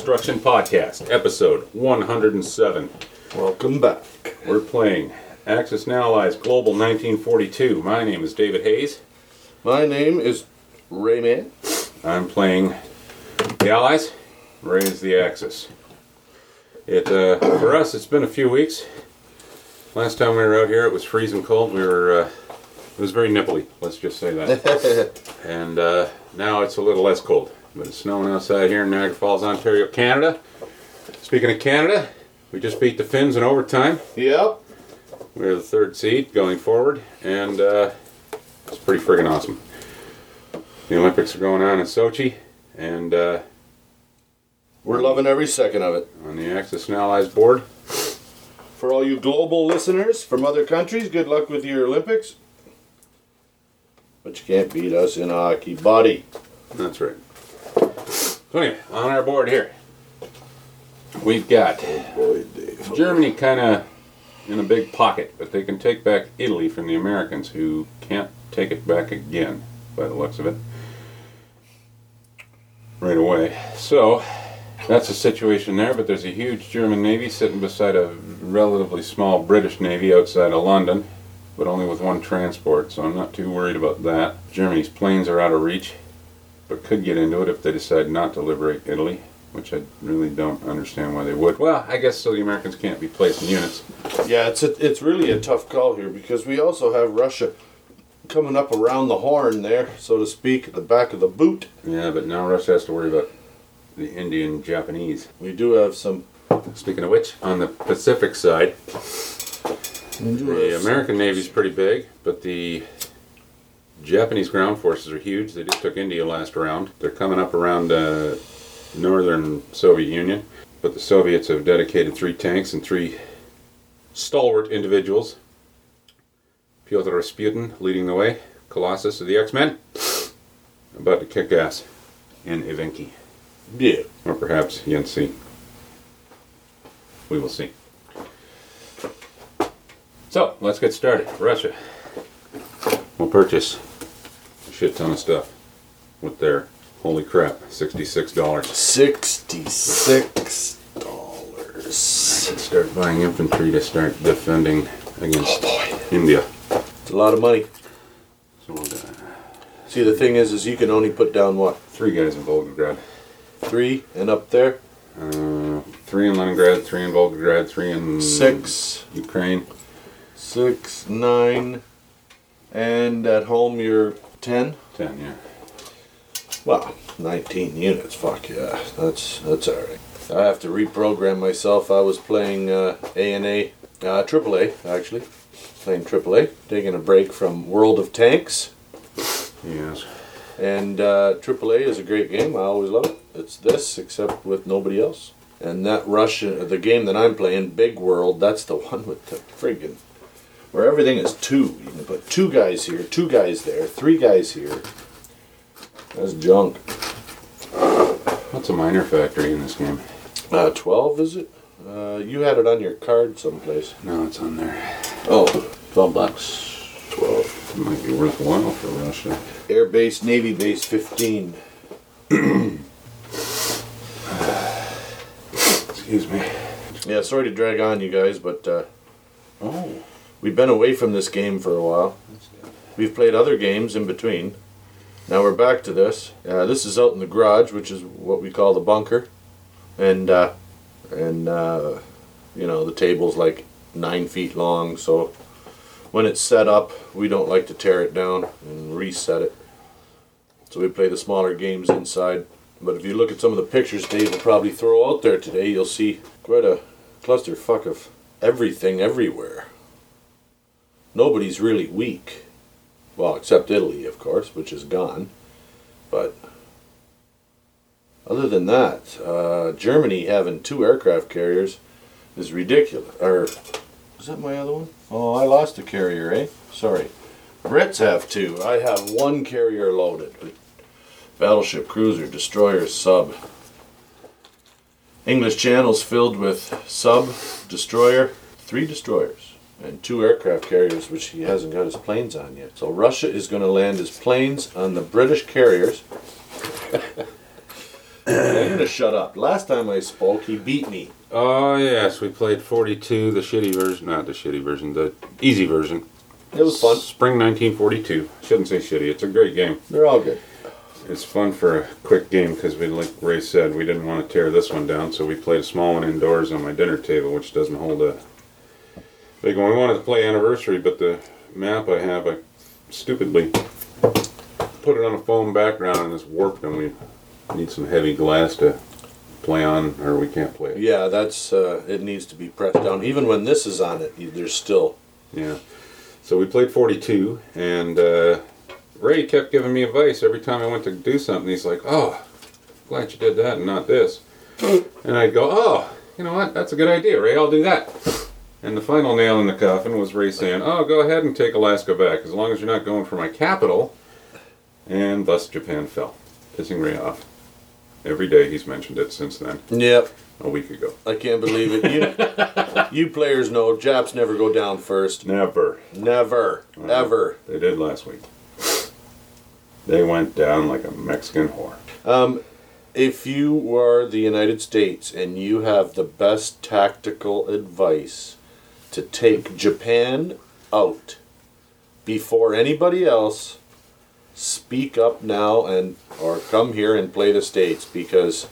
Destruction Podcast, episode 107. Welcome back. We're playing Axis and Allies Global 1942. My name is David Hayes. My name is Rayman. I'm playing the Allies. Ray is the Axis. For us, it's been a few weeks. Last time we were out here, it was freezing cold. It was very nipply, let's just say that. And now it's a little less cold. But it's snowing outside here in Niagara Falls, Ontario, Canada. Speaking of Canada, we just beat the Finns in overtime. Yep. We're the third seed going forward, and it's pretty friggin' awesome. The Olympics are going on in Sochi, and we're loving every second of it. On the Axis and Allies board. For all you global listeners from other countries, good luck with your Olympics. But you can't beat us in hockey, buddy. That's right. So anyway, on our board here, we've got Germany kind of in a big pocket, but they can take back Italy from the Americans, who can't take it back again, by the looks of it, right away. So that's the situation there, but there's a huge German Navy sitting beside a relatively small British Navy outside of London, but only with one transport, so I'm not too worried about that. Germany's planes are out of reach, but could get into it if they decide not to liberate Italy, which I really don't understand why they would. Well, I guess so the Americans can't be placed in units. Yeah, it's really a tough call here, because we also have Russia coming up around the horn there, so to speak, at the back of the boot. Yeah, but now Russia has to worry about the Indian Japanese. We do have some... Speaking of which, on the Pacific side, the American Navy's pretty big, but the Japanese ground forces are huge. They just took India last round. They're coming up around northern Soviet Union, but the Soviets have dedicated 3 tanks and 3 stalwart individuals. Pyotr Rasputin leading the way, Colossus of the X-Men, about to kick ass in Evenki. Yeah. Or perhaps Yensi. We will see. So, let's get started. Russia will purchase a shit ton of stuff with their, holy crap, $66. $66. I can start buying infantry to start defending against India. It's a lot of money. So we'll See, the thing is you can only put down what? 3 guys in Volgograd. 3 and up there? 3 in Leningrad, 3 in Volgograd, 3 in 6. Ukraine. 6, 9, and at home you're 10? 10, yeah. Well, 19 units, fuck yeah, that's alright. I have to reprogram myself. I was playing AAA actually. Playing AAA, taking a break from World of Tanks. Yes. And AAA is a great game, I always love it. It's this, except with nobody else. And that the game that I'm playing, Big World, that's the one with the friggin', where everything is 2. You can put 2 guys here, 2 guys there, 3 guys here. That's junk. What's a miner factory in this game? 12, is it? You had it on your card someplace. No, it's on there. Oh, $12. 12. It might be worthwhile for Russia. Air Base, Navy Base 15. Excuse me. Yeah, sorry to drag on you guys, but we've been away from this game for a while. We've played other games in between. Now we're back to this. This is out in the garage, which is what we call the bunker. And you know, the table's like 9 feet long, so when it's set up, we don't like to tear it down and reset it. So we play the smaller games inside. But if you look at some of the pictures Dave will probably throw out there today, you'll see quite a clusterfuck of everything everywhere. Nobody's really weak. Well, except Italy, of course, which is gone. But other than that, Germany having 2 aircraft carriers is ridiculous. Or, is that my other one? Oh, I lost a carrier, eh? Sorry. Brits have 2. I have 1 carrier loaded. Battleship, cruiser, destroyer, sub. English Channel's filled with sub, destroyer, 3 destroyers, and 2 aircraft carriers, which he hasn't got his planes on yet. So Russia is going to land his planes on the British carriers I'm gonna shut up. Last time I spoke, he beat me. Oh yes, we played 42, the shitty version, not the shitty version, the easy version. It was fun. Spring 1942. Shouldn't say shitty. It's a great game. They're all good. It's fun for a quick game because we, like Ray said, we didn't want to tear this one down, so we played a small one indoors on my dinner table, which doesn't hold a big one. We wanted to play Anniversary, but the map I have, I stupidly put it on a foam background and it's warped, and we need some heavy glass to play on, or we can't play it. Yeah, that's it needs to be pressed down. Even when this is on it, there's still. Yeah. So we played 42, and Ray kept giving me advice every time I went to do something. He's like, "Oh, glad you did that and not this." And I'd go, "Oh, you know what? That's a good idea, Ray. I'll do that." And the final nail in the coffin was Ray saying, "Oh, go ahead and take Alaska back, as long as you're not going for my capital." And thus Japan fell, pissing Ray off. Every day he's mentioned it since then. Yep. A week ago. I can't believe it. You players know Japs never go down first. Never. Never. Ever. They did last week. They went down like a Mexican whore. If you are the United States and you have the best tactical advice to take Japan out before anybody else, speak up now and or come here and play the States, because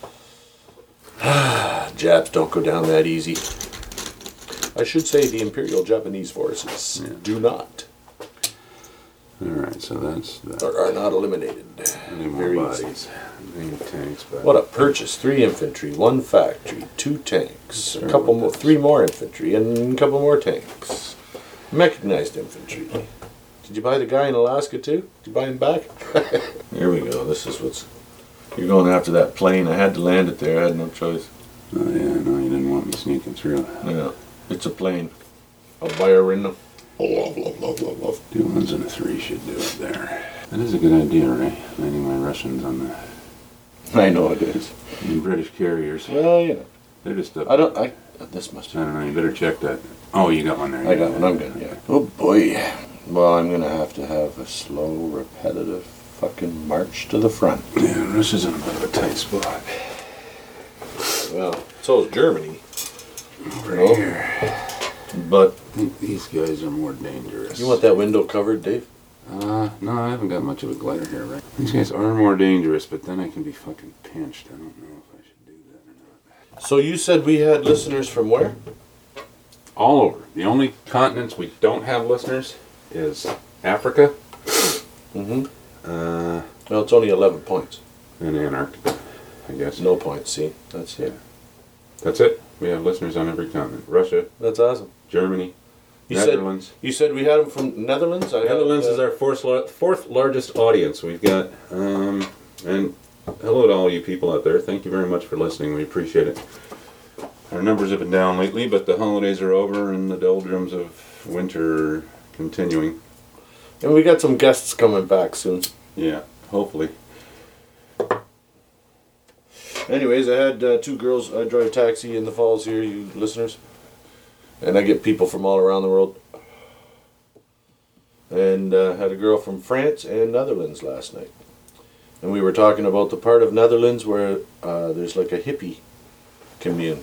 Japs don't go down that easy. I should say the Imperial Japanese forces do not. Alright, so that's that. Or are not eliminated. Any more Very bodies? Any tanks, but What a purchase. 3 infantry, 1 factory, 2 tanks, a couple more, 3 more infantry, and a couple more tanks. Mechanized infantry. Did you buy the guy in Alaska too? Did you buy him back? Here we go. This is what's... You're going after that plane. I had to land it there. I had no choice. oh yeah, no, you didn't want me sneaking through. Yeah. It's a plane. A Bayerina. 2 1s and a 3 should do it there. That is a good idea, Ray. Landing my Russians on the I know it is. British carriers. Well, you know. They're just up. This must I don't know, you better check that. Oh, you got one there. I got one. I'm good, yeah. Oh boy. Well, I'm going to have a slow, repetitive fucking march to the front. Yeah, Russia's in a bit of a tight spot. Well, so is Germany. Over No. here. But I think these guys are more dangerous. you want that window covered, Dave? No, I haven't got much of a glider here, right? These guys are more dangerous, but then I can be fucking pinched. I don't know if I should do that or not. So you said we had listeners from where? All over. The only continents we don't have listeners is Africa. Mm-hmm. Uh, Well, it's only 11 points. and Antarctica, I guess. No points, see? That's it. That's it. We have listeners on every continent. Russia, That's awesome. Germany, You Netherlands. You said we had them from Netherlands? Netherlands is our fourth largest audience. We've got, and hello to all you people out there. Thank you very much for listening. We appreciate it. Our numbers have been down lately, but the holidays are over and the doldrums of winter are continuing. And we got some guests coming back soon. Yeah, hopefully. Anyways, I had 2 girls. I drive a taxi in the falls here, you listeners. And I get people from all around the world. And had a girl from France and Netherlands last night. And we were talking about the part of Netherlands where there's like a hippie commune.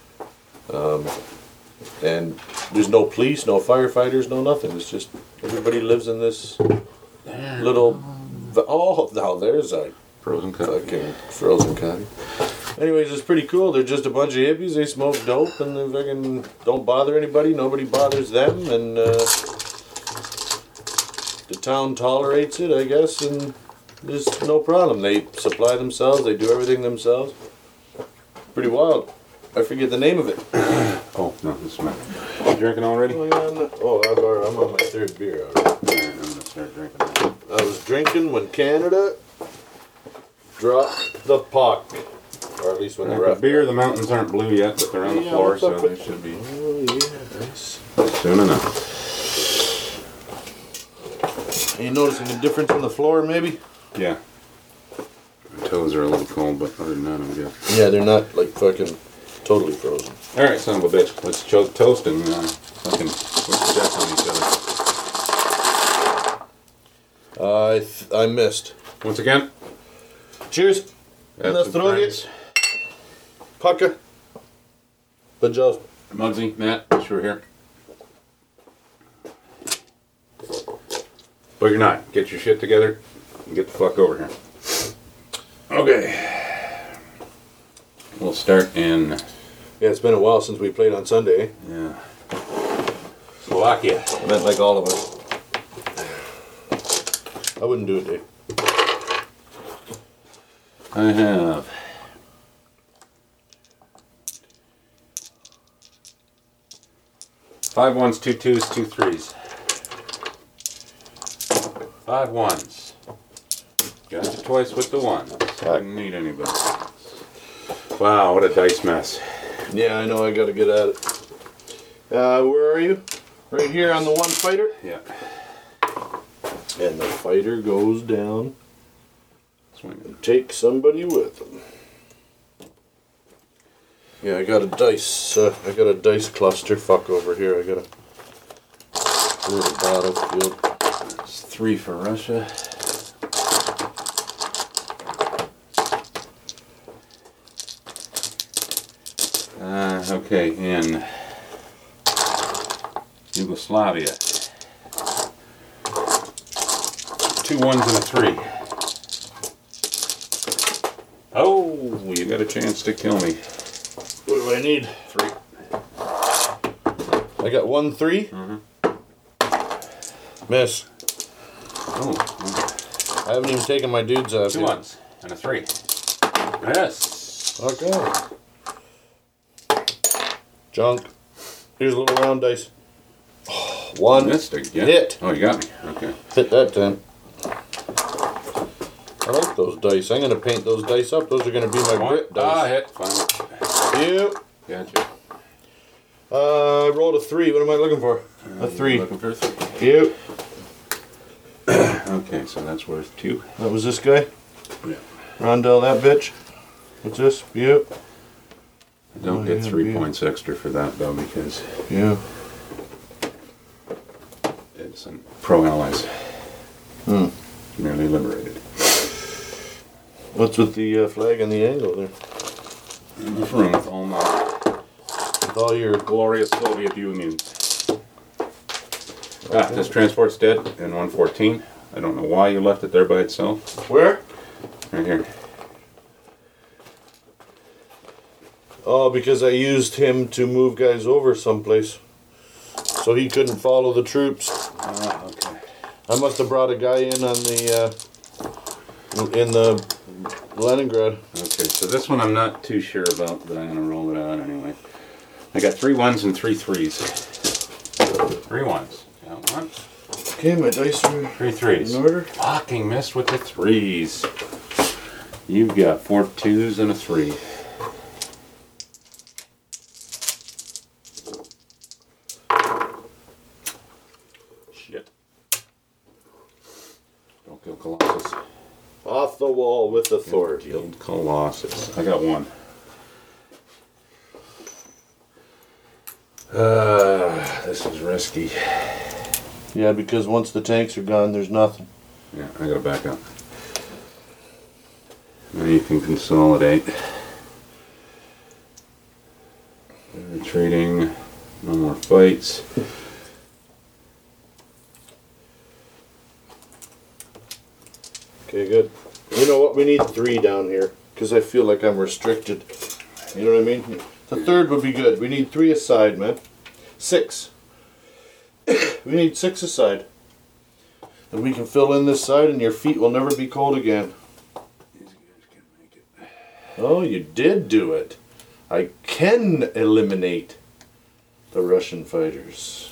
And there's no police, no firefighters, no nothing. It's just everybody lives in this little... Oh, now there's a Frozen cup. fucking frozen cottage. Anyways, it's pretty cool. They're just a bunch of hippies. They smoke dope and they fucking don't bother anybody. Nobody bothers them. And the town tolerates it, I guess. And there's no problem. They supply themselves. They do everything themselves. Pretty wild. I forget the name of it. Oh, no, this is mine. You drinking already? I'm on my 3rd beer already. Alright, I'm going to start drinking now. I was drinking when Canada dropped the puck. Or at least when the The ref. beer, the mountains aren't blue yet, but they're on the Yeah, floor, what's so up they with- should be Oh, yeah, nice. soon enough. Are you noticing a difference in the floor, maybe? Yeah. My toes are a little cold, but other than that, I'm good. Yeah, they're not like fucking totally frozen. Alright, son of a bitch. Let's toast and fucking death on each other. I missed. Once again, Cheers. Nastrovic. Paka. Bajos. Muggsy, Matt, wish you were here. But you're not. Get your shit together and get the fuck over here. Okay. We'll start in... Yeah, it's been a while since we played on Sunday. Yeah. Slovakia. I meant like all of us. I wouldn't do it, Dave. I have... 5 1s, 2 2s, 2 3s. 5 1s. Got you twice with the ones. Didn't need anybody. Wow, what a dice mess. Yeah, I know, I gotta get at it. Where are you? Right here on the one fighter? Yeah. And the fighter goes down. Swinging. Take somebody with them. Yeah, I got a dice cluster. Fuck over here. I got a little battlefield. That's 3 for Russia. Okay, in Yugoslavia. 2 1s and a 3. Oh, you got a chance to kill me. What do I need? 3. I got 1 3. Miss. Oh, I haven't even taken my dudes out 2 yet. 1s and a 3. Yes. Okay. Junk. Here's a little round dice. Oh, 1. Missed again. Hit. Oh, you got me. Okay. Hit that time. I like those dice. I'm going to paint those dice up. Those are going to be my grip dice. Hit. Finally. Yep. Gotcha. I rolled a 3. What am I looking for? A 3. Looking for a 3. Yep. Okay, so that's worth 2. That was this guy? Yeah. Rondell, that bitch. What's this? Yep. I don't Oh, get yeah, 3 yeah. points extra for that though because Yeah. it's a pro allies. Hmm. Merely liberated. What's with the flag and the angle there? In this room with all my With all your... glorious Soviet Union. This transport's dead in 114. I don't know why you left it there by itself. Where? Right here. Oh, because I used him to move guys over someplace. So he couldn't follow the troops. Okay. I must have brought a guy in on the... in the Leningrad. Okay, so this one I'm not too sure about, but I'm going to roll it out anyway. I got 3 1s and 3 3s. 3 1s. Got 1. Okay, my dice are 3 3s. in order. Fucking missed with the 3s. You've got 4 2s and a 3. Shit. Don't kill Colossus. Off the wall with authority. Killed Colossus. I got 1. This is risky. Yeah, because once the tanks are gone, there's nothing. Yeah, I gotta back up. Now you can consolidate. Retreating. No more fights. Okay, good. You know what? We need 3 down here because I feel like I'm restricted. You know what I mean? The 3rd would be good. We need 3 aside, man. 6. We need 6 aside. And we can fill in this side and your feet will never be cold again. These guys can make it. Oh, you did do it. I can eliminate the Russian fighters.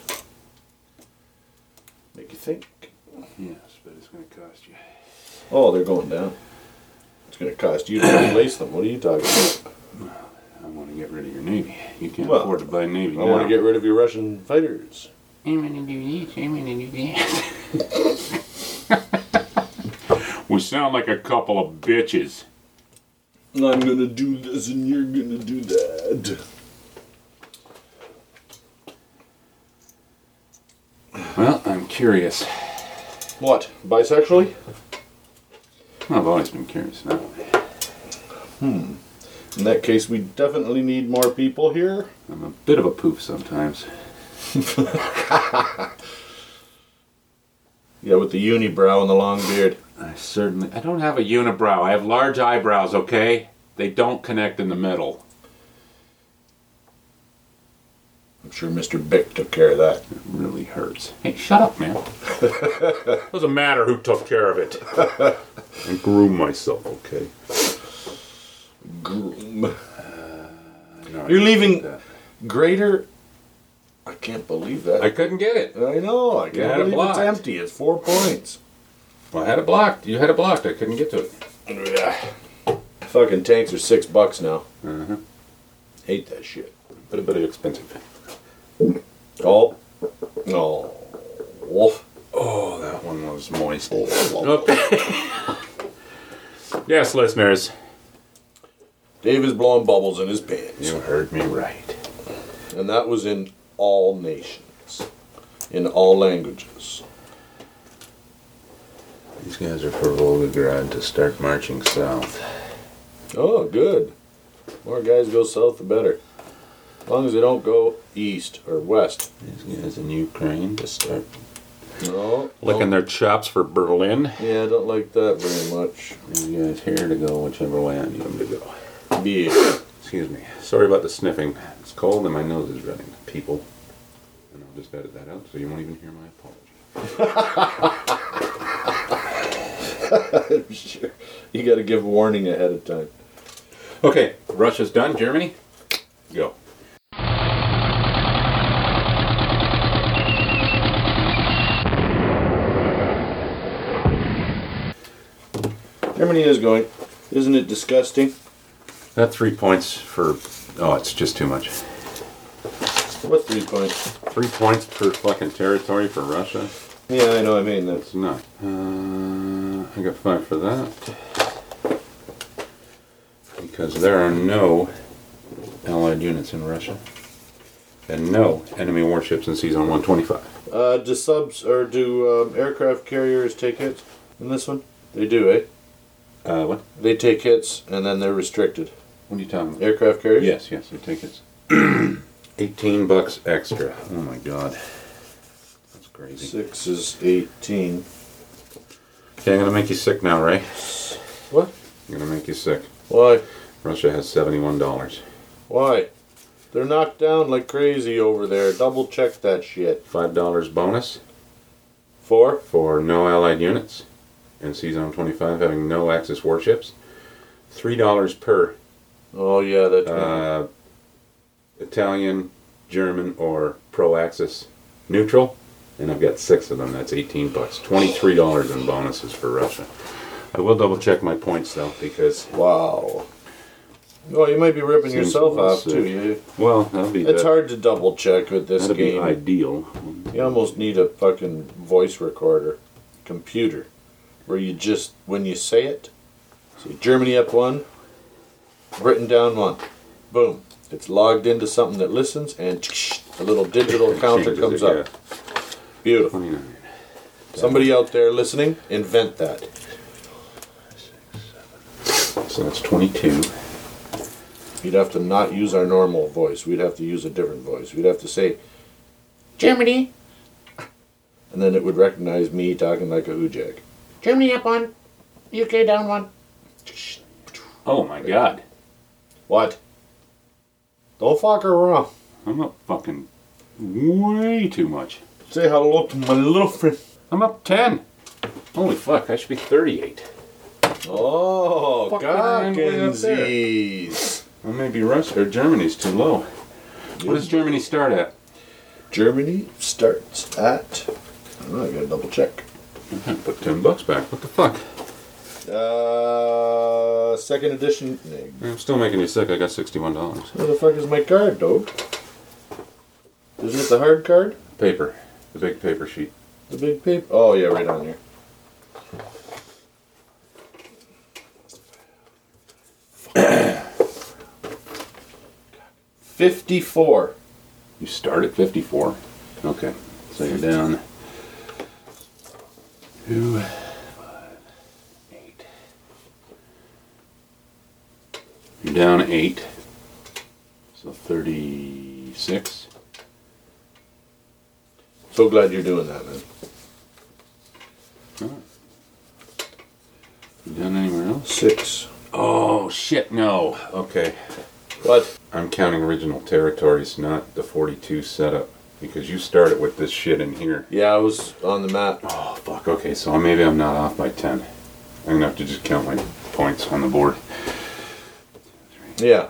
Make you think. Yes, but it's gonna cost you. Oh, they're going down. It's going to cost you to replace them. What are you talking about? I want to get rid of your navy. You can't Well, afford to buy a navy I want to now. get rid of your Russian fighters. I'm gonna do this. I'm gonna do that. We sound like a couple of bitches. I'm going to do this and you're going to do that. Well, I'm curious. What? Bisexually? I've always been curious now. In that case, we definitely need more people here. I'm a bit of a poof sometimes. Yeah, with the unibrow and the long beard. I don't have a unibrow. I have large eyebrows, okay? They don't connect in the middle. I'm sure Mr. Bick took care of that. It really hurts. Hey, shut up, man. Doesn't matter who took care of it. I groom myself, okay? Groom. No, You're leaving that. greater. I can't believe that. I couldn't get it. I know. I You can't had it believe blocked. it's empty. It's 4 points. Well, I had it blocked. You had it blocked. I couldn't get to it. Fucking tanks are $6 now. Uh-huh. Hate that shit. But a bit expensive. Oh. No. Wolf. Oh, that one was moist. Okay. Yes, listeners. Dave is blowing bubbles in his pants. You heard me right. And that was in all nations. In all languages. These guys are for Volgograd to start marching south. Oh, good. More guys go south, the better. As long as they don't go east or west. These guys in Ukraine to start No. licking their chops for Berlin. Yeah, I don't like that very much. These guys here to go whichever way I need them to go. Yeah. Excuse me. Sorry about the sniffing. It's cold and my nose is running. People. And I'll just edit that out so you won't even hear my apology. I'm sure. You gotta give warning ahead of time. Okay, Russia's done. Germany, go. Germany is going. Isn't it disgusting? That 3 points for... Oh, it's just too much. What 3 points? 3 points per fucking territory for Russia. Yeah, I know. I mean, that's It's not. I got 5 for that. Because there are no Allied units in Russia. And no enemy warships in Seazone 125. do subs or do aircraft carriers take hits in this one? They do, eh? What? They take hits and then they're restricted. What are you talking about? Aircraft carriers? Yes, yes, they take it. $18 extra. Oh my god. That's crazy. 6 is 18. Okay, I'm gonna make you sick now, Ray. What? I'm gonna make you sick. Why? Russia has $71. Why? They're knocked down like crazy over there. Double check that shit. $5 bonus 4? for no Allied units in Seazone 25 having no Axis warships. $3 per Oh yeah, that's Italian, German, or pro-Axis neutral. And I've got 6 of them. That's $18. $23 in bonuses for Russia. I will double check my points though, because wow. Well, you might be ripping Seems yourself a little off too. sick. Well, that'll be It's hard to double check with this that'd be game. ideal. You almost need a fucking voice recorder, computer, where you just, when you say it, say Germany up 1, Britain down 1. Boom. It's logged into something that listens and a little digital counter Changes comes it, up. Beautiful. 29. Somebody out there listening, invent that. So that's 22. You'd have to not use our normal voice. We'd have to use a different voice. We'd have to say, Germany. And then it would recognize me talking like a hoojag. Germany up 1, UK down 1. Oh my god. What? Don't fuck around. I'm up fucking way too much. Say hello to my little friend. I'm up 10. Holy fuck, I should be 38. Oh, Fuck around way up there. Gockensies. Well, maybe Russia or Germany's too low. What does Germany start at? Germany starts at... Oh, I gotta double check. Put $10 back. What the fuck? Second edition. I'm still making you sick. I got $61. Where the fuck is my card, dog? Isn't it the hard card? Paper. The big paper sheet. The big paper? Oh, yeah, right on there. $54. You start at 54. Okay. So you're down 2, 5, 8, down 8. So 36. So glad you're doing that, man. You done anywhere else? 6. Oh, shit, no. Okay. What? I'm counting original territories, not the 42 setup. Because you started with this shit in here. Yeah, I was on the map. Oh, fuck. Okay, so maybe I'm not off by 10. I'm going to have to just count my points on the board. Yeah.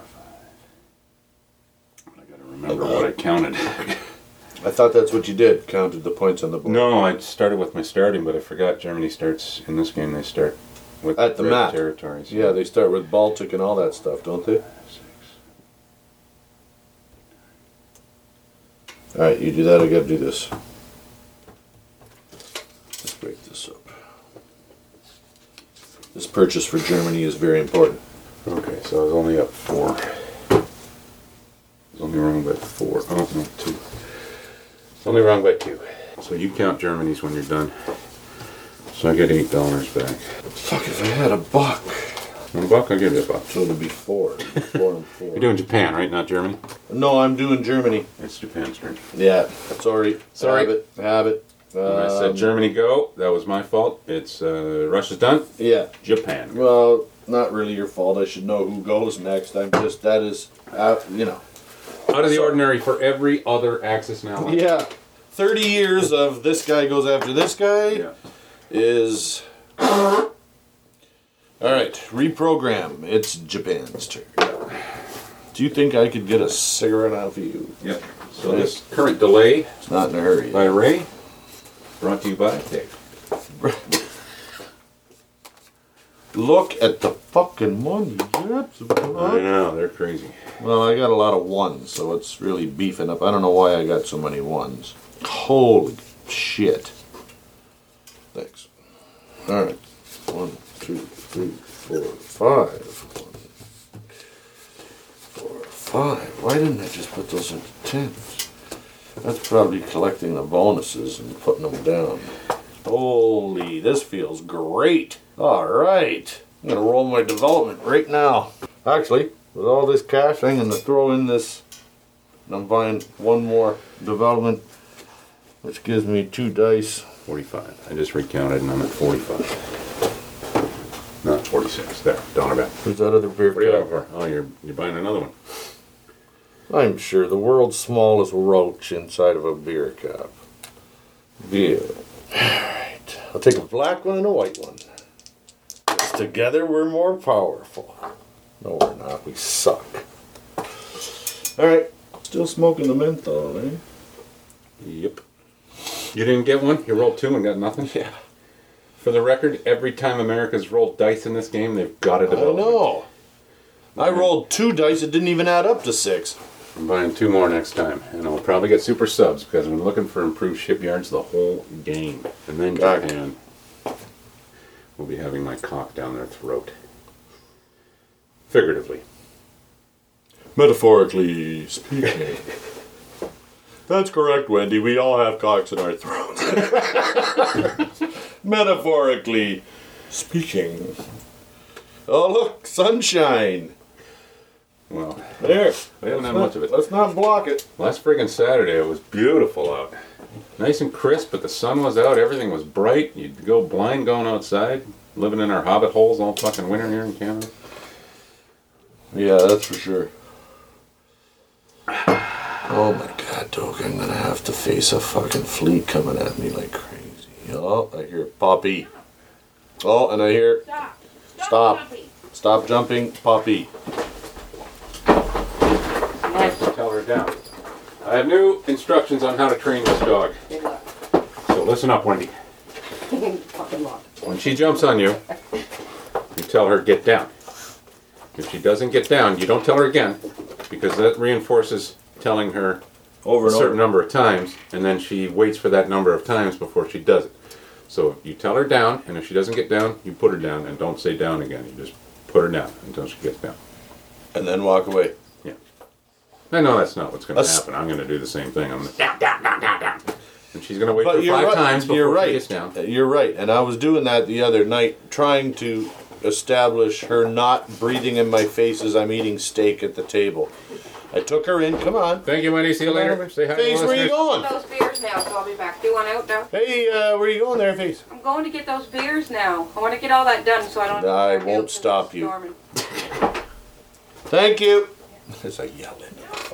I got to remember what I counted. I thought that's what you did, counted the points on the board. No, I started with my starting, but I forgot Germany starts, in this game, they start with At the red map. territories. Yeah, they start with Baltic and all that stuff, don't they? 6. Alright, you do that, I gotta do this. Let's break this up. This purchase for Germany is very important. Okay, so I was only up 4. I was only wrong by 4. Oh, no, 2. It's only wrong by 2. So you count Germany's when you're done. So I get $8 back. Fuck, if I had a buck. $1, I'll give you $1. So it'll be 4. 4 and 4. You're doing Japan, right? Not Germany? No, I'm doing Germany. It's Japan's turn. Yeah, sorry. Sorry. Have it. When I said Germany go, that was my fault. It's Russia's done. Yeah. Japan. Well, not really your fault. I should know who goes next. I'm just, that is, you know. Out of the ordinary for every other Axis now. Yeah. 30 years of this guy goes after this guy Yeah. is... Alright, reprogram. It's Japan's turn. Do you think I could get a cigarette out of you? Yep. So this current delay It's not in a hurry. by Ray, brought to you by Dave. Look at the fucking money. I know, they're crazy. Well, I got a lot of ones, so it's really beefing up. I don't know why I got so many ones. Holy shit. Thanks. Alright. 1, 2, 3, 4, 5. 1, 4, 5. Why didn't I just put those into tens? That's probably collecting the bonuses and putting them down. Holy, this feels great. Alright. I'm going to roll my development right now. Actually, with all this cash, I'm going to throw in this. And I'm buying one more development, which gives me 2 dice. 45. I just recounted and I'm at 45. Not 46. There, $1 back. Who's that other beer What are you cap? looking for? Oh, you're buying another one. I'm sure the world's smallest roach inside of a beer cap. Beer. Alright. I'll take a black one and a white one. 'Cause together we're more powerful. No, we're not. We suck. Alright. Still smoking the menthol, eh? Yep. You didn't get one? You rolled 2 and got nothing? Yeah. For the record, every time America's rolled dice in this game, they've got a I development. know. I rolled 2 dice. It didn't even add up to 6. I'm buying 2 more next time, and I'll probably get super subs because I'm looking for improved shipyards the whole game. And then God. Japan will be having my cock down their throat. Figuratively. Metaphorically speaking. That's correct, Wendy. We all have cocks in our throats. Metaphorically speaking. Oh, look, sunshine. Well, There. I haven't had much of it. Let's not block it. Last friggin' Saturday, it was beautiful out. Nice and crisp, but the sun was out, everything was bright. You'd go blind going outside, living in our hobbit holes all fucking winter here in Canada. Yeah, that's for sure. Oh my god, Doug, I'm gonna have to face a fucking fleet coming at me like crazy. Oh, I hear Poppy. Oh, and I hear Stop. Stop. Jumping. Stop Jumping, Poppy. Tell her down. I have new instructions on how to train this dog. Good luck. So listen up, Wendy. Fucking luck. When she jumps on you, you tell her get down. If she doesn't get down, you don't tell her again, because that reinforces telling her Over a and certain over. number of times, and then she waits for that number of times before she does it. So you tell her down, and if she doesn't get down, you put her down, and don't say down again. You just put her down until she gets down. And then walk away. Yeah. I know that's not what's going to That's- happen. I'm going to do the same thing. I'm gonna, down, down, down, down, down. And she's going to wait But for you're 5 right. times before You're she right. gets down. You're right. And I was doing that the other night, trying to establish her not breathing in my face as I'm eating steak at the table. I took her in. Come on. Thank you, Wendy. See you later. Say hi to the Face, where you listeners. going? Those beers now, so I'll be back. Do you want out now? Hey, where you going there, Face? I'm going to get those beers now. I want to get all that done so I don't. I have to won't because stop it's you. storming. Thank you. As I yell in.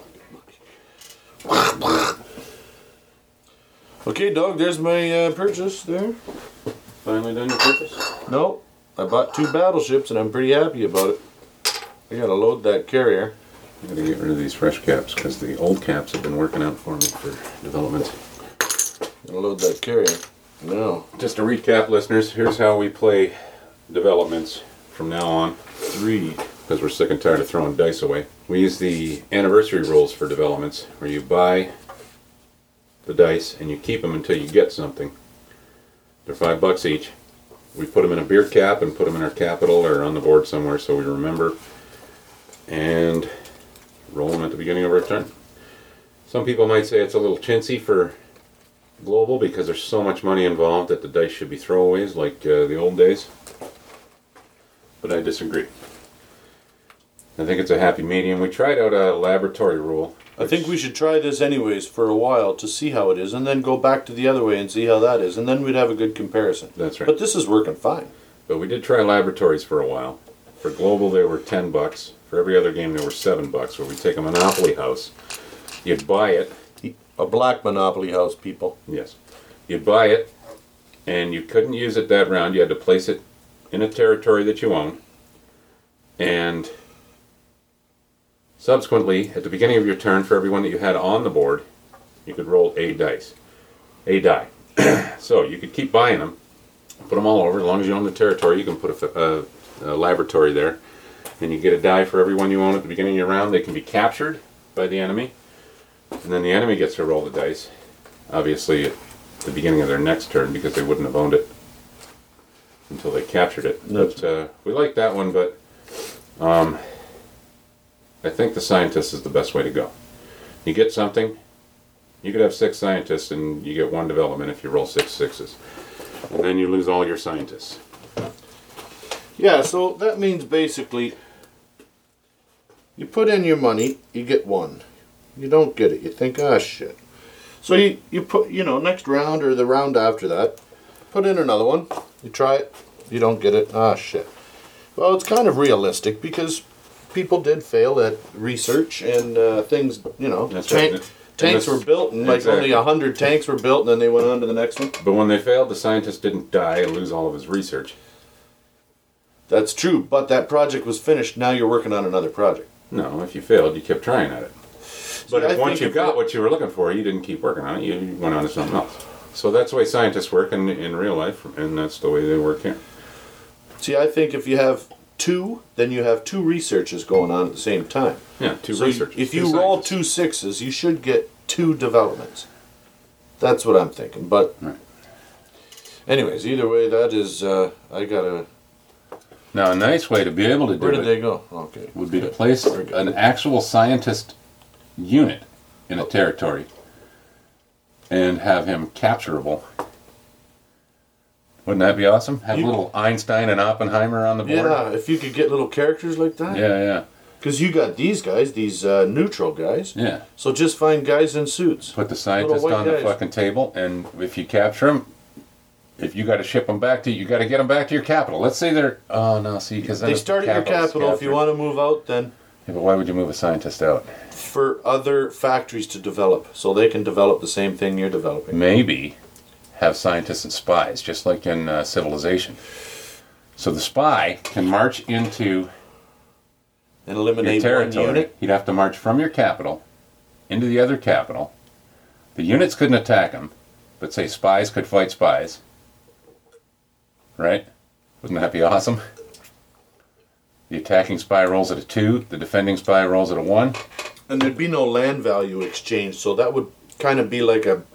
Okay, dog, there's my purchase there. Finally done your purchase? No, I bought 2 battleships and I'm pretty happy about it. I gotta load that carrier. I'm going to get rid of these fresh caps because the old caps have been working out for me for development. Gotta load that carrier. No. Just to recap, listeners, here's how we play developments from now on. 3. Because we're sick and tired of throwing dice away. We use the anniversary rules for developments, where you buy the dice and you keep them until you get something. They're $5 each. We put them in a beer cap and put them in our capital or on the board somewhere so we remember. And roll them at the beginning of our turn. Some people might say it's a little chintzy for global because there's so much money involved that the dice should be throwaways like the old days. But I disagree. I think it's a happy medium. We tried out a laboratory rule. I think we should try this anyways for a while to see how it is and then go back to the other way and see how that is and then we'd have a good comparison. That's right. But this is working fine. But we did try laboratories for a while. For global, they were $10. For every other game, they were $7. Where we take a Monopoly house, you'd buy it. A black Monopoly house, people. Yes, you'd buy it, and you couldn't use it that round. You had to place it in a territory that you own, and subsequently, at the beginning of your turn, for everyone that you had on the board, you could roll a die. So you could keep buying them, put them all over. As long as you own the territory, you can put a laboratory there. And you get a die for everyone you own at the beginning of your round. They can be captured by the enemy. And then the enemy gets to roll the dice. Obviously at the beginning of their next turn because they wouldn't have owned it until they captured it. But we like that one, but I think the scientist is the best way to go. You get something, you could have 6 scientists and you get 1 development if you roll 6 sixes. And then you lose all your scientists. Yeah, so that means basically you put in your money, you get 1. You don't get it. You think, ah, shit. So you put, next round or the round after that, put in another one. You try it. You don't get it. Ah, shit. Well, it's kind of realistic because people did fail at research and things, That's right. tanks were built and like only 100 tanks were built and then they went on to the next one. But when they failed, the scientist didn't die and lose all of his research. That's true, but that project was finished. Now you're working on another project. No, if you failed, you kept trying at it. But I once think you if got it- what you were looking for, you didn't keep working on it. You went on to something else. So that's the way scientists work in real life, and that's the way they work here. See, I think if you have 2, then you have 2 researches going on at the same time. Yeah, 2 So researchers. if 2 you roll scientists. 2 sixes, you should get 2 developments. That's what I'm thinking. But, Right. anyways, either way, that is. I gotta. Now, a nice way to be able to do Where did it they go? Okay. would be to place an actual scientist unit in a territory and have him capturable. Wouldn't that be awesome? Have little Einstein and Oppenheimer on the board? Yeah, if you could get little characters like that. Yeah. Because you got these guys, these neutral guys. Yeah. So just find guys in suits. Put the scientist white on the guys. fucking table, and if you capture them, if you got to ship them back to you got to get them back to your capital. Let's say they're because They start at your capital. If you want to move out, then Yeah, but why would you move a scientist out? for other factories to develop, so they can develop the same thing you're developing. Maybe have scientists and spies, just like in Civilization. So the spy can march into And your eliminate one territory. unit. He'd have to march from your capital into the other capital. The units couldn't attack him, but say spies could fight spies. Right? Wouldn't that be awesome? The attacking spy rolls at a 2, the defending spy rolls at a 1. And there'd be no land value exchange, so that would kind of be like a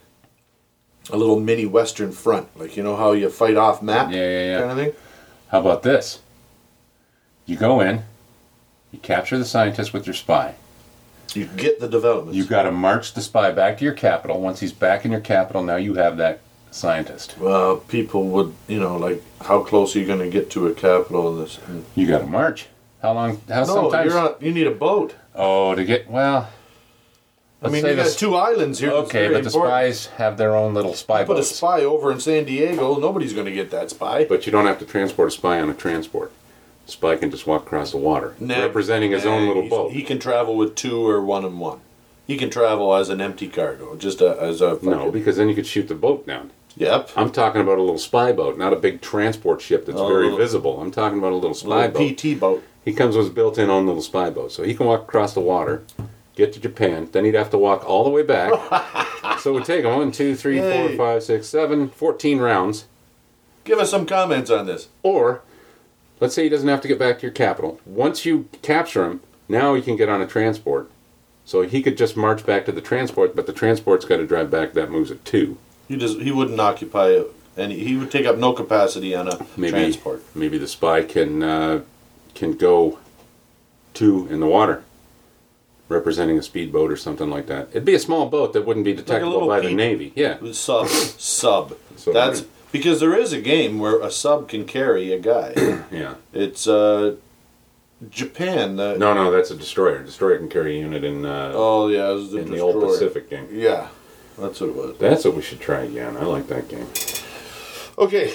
little mini Western front, like how you fight off map, Yeah. kind of thing. How about this? You go in, you capture the scientist with your spy. You get the developments. You've got to march the spy back to your capital. Once he's back in your capital, now you have that scientist. People would, like, how close are you going to get to a capital in this? You got to march. How long? How No, sometimes? you need a boat. Oh, to get well. I mean, you got 2 islands here. Okay, but the spies have their own little spy Put a boats. spy over in San Diego. Nobody's going to get that spy. But you don't have to transport a spy on a transport. A spy can just walk across the water, representing his own little boat. He can travel with 2 or 1 and 1. He can travel as an empty cargo, just as a. No, because then you could shoot the boat down. Yep. I'm talking about a little spy boat, not a big transport ship that's very visible. I'm talking about a little spy boat. PT boat. He comes with his built-in own little spy boat, so he can walk across the water, get to Japan. Then he'd have to walk all the way back. So it would take him 1, 2, 3, 4, 5, 6, 7, 14 rounds. Give us some comments on this. Or, let's say he doesn't have to get back to your capital. Once you capture him, now he can get on a transport. So he could just march back to the transport, but the transport's got to drive back. That moves at 2. He wouldn't occupy any. He would take up no capacity on a transport. Maybe the spy can go 2 in the water, representing a speedboat or something like that. It'd be a small boat that wouldn't be detectable by the Navy. Yeah. Sub. So That's because there is a game where a sub can carry a guy. Yeah. It's Japan. No, that's a destroyer. Destroyer can carry a unit in. Oh yeah, it was in the old Pacific game. Yeah, that's what it was. That's what we should try again. I like that game. Okay.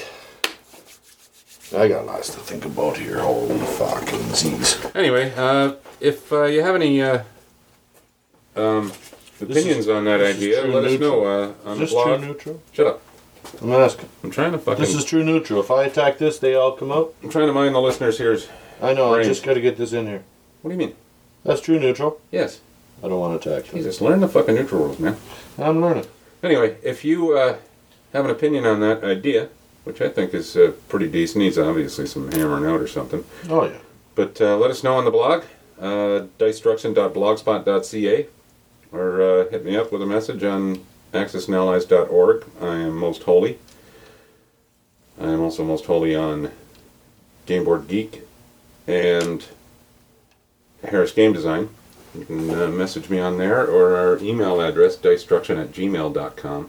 I got lots to think about here. Holy fucking Z's. Anyway, if you have any opinions on that idea, let us know on the Is this blog. true neutral? Shut up. I'm asking. I'm trying to fucking. This is true neutral. If I attack this, they all come out? I'm trying to mind the listeners here's. I know, I Brain. just gotta get this in here. What do you mean? That's true neutral. Yes. I don't want to attack them. Jesus, learn the fucking neutral rules, man. I'm learning. Anyway, if you have an opinion on that idea, which I think is pretty decent, needs obviously some hammering out or something. Oh yeah. But let us know on the blog, dicestruction.blogspot.ca, or hit me up with a message on axisandallies.org. I am Most Holy. I am also Most Holy on Gameboard Geek and Harris Game Design. You can message me on there, or our email address, dicestruction@gmail.com.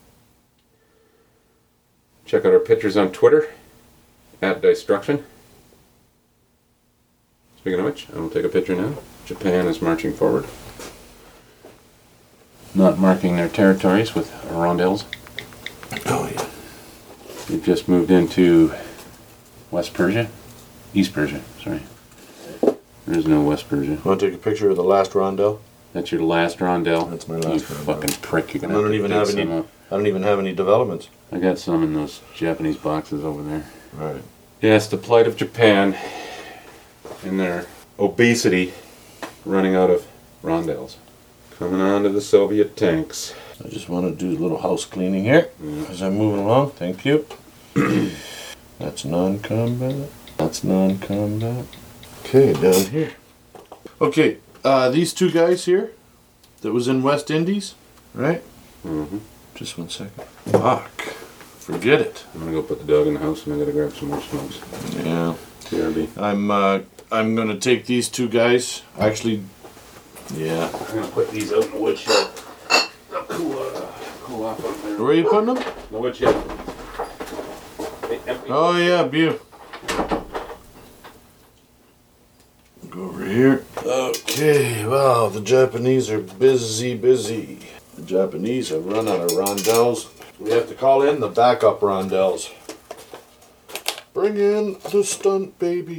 Check out our pictures on Twitter, @dicestruction. Speaking of which, I will take a picture now. Japan is marching forward. Not marking their territories with rondels. Oh yeah. They've just moved into West Persia? East Persia, sorry. There's no West Persia. Want to take a picture of the last rondel? That's your last rondel. That's my You last rondel. fucking prick. You're gonna I have don't to even dig have some any. up. I don't even have any developments. I got some in those Japanese boxes over there. Right. Yes, the plight of Japan in their obesity running out of rondels. Coming on to the Soviet tanks. I just want to do a little house cleaning here as I'm moving along. Thank you. That's non-combat. That's non-combat. Okay, down here. Okay, these 2 guys here that was in West Indies, right? Mm-hmm. Just 1 second. Fuck. Forget it. I'm gonna go put the dog in the house and I gotta grab some more smokes. Yeah. BRB. I'm gonna take these 2 guys. Actually, yeah. I'm gonna put these out in the woodshed. They'll cool off up there. Where are you putting them? The woodshed. They empty. Oh yeah, Bew. Go over here. Okay, wow, the Japanese are busy. The Japanese have run out of rondels. We have to call in the backup rondels. Bring in the stunt baby.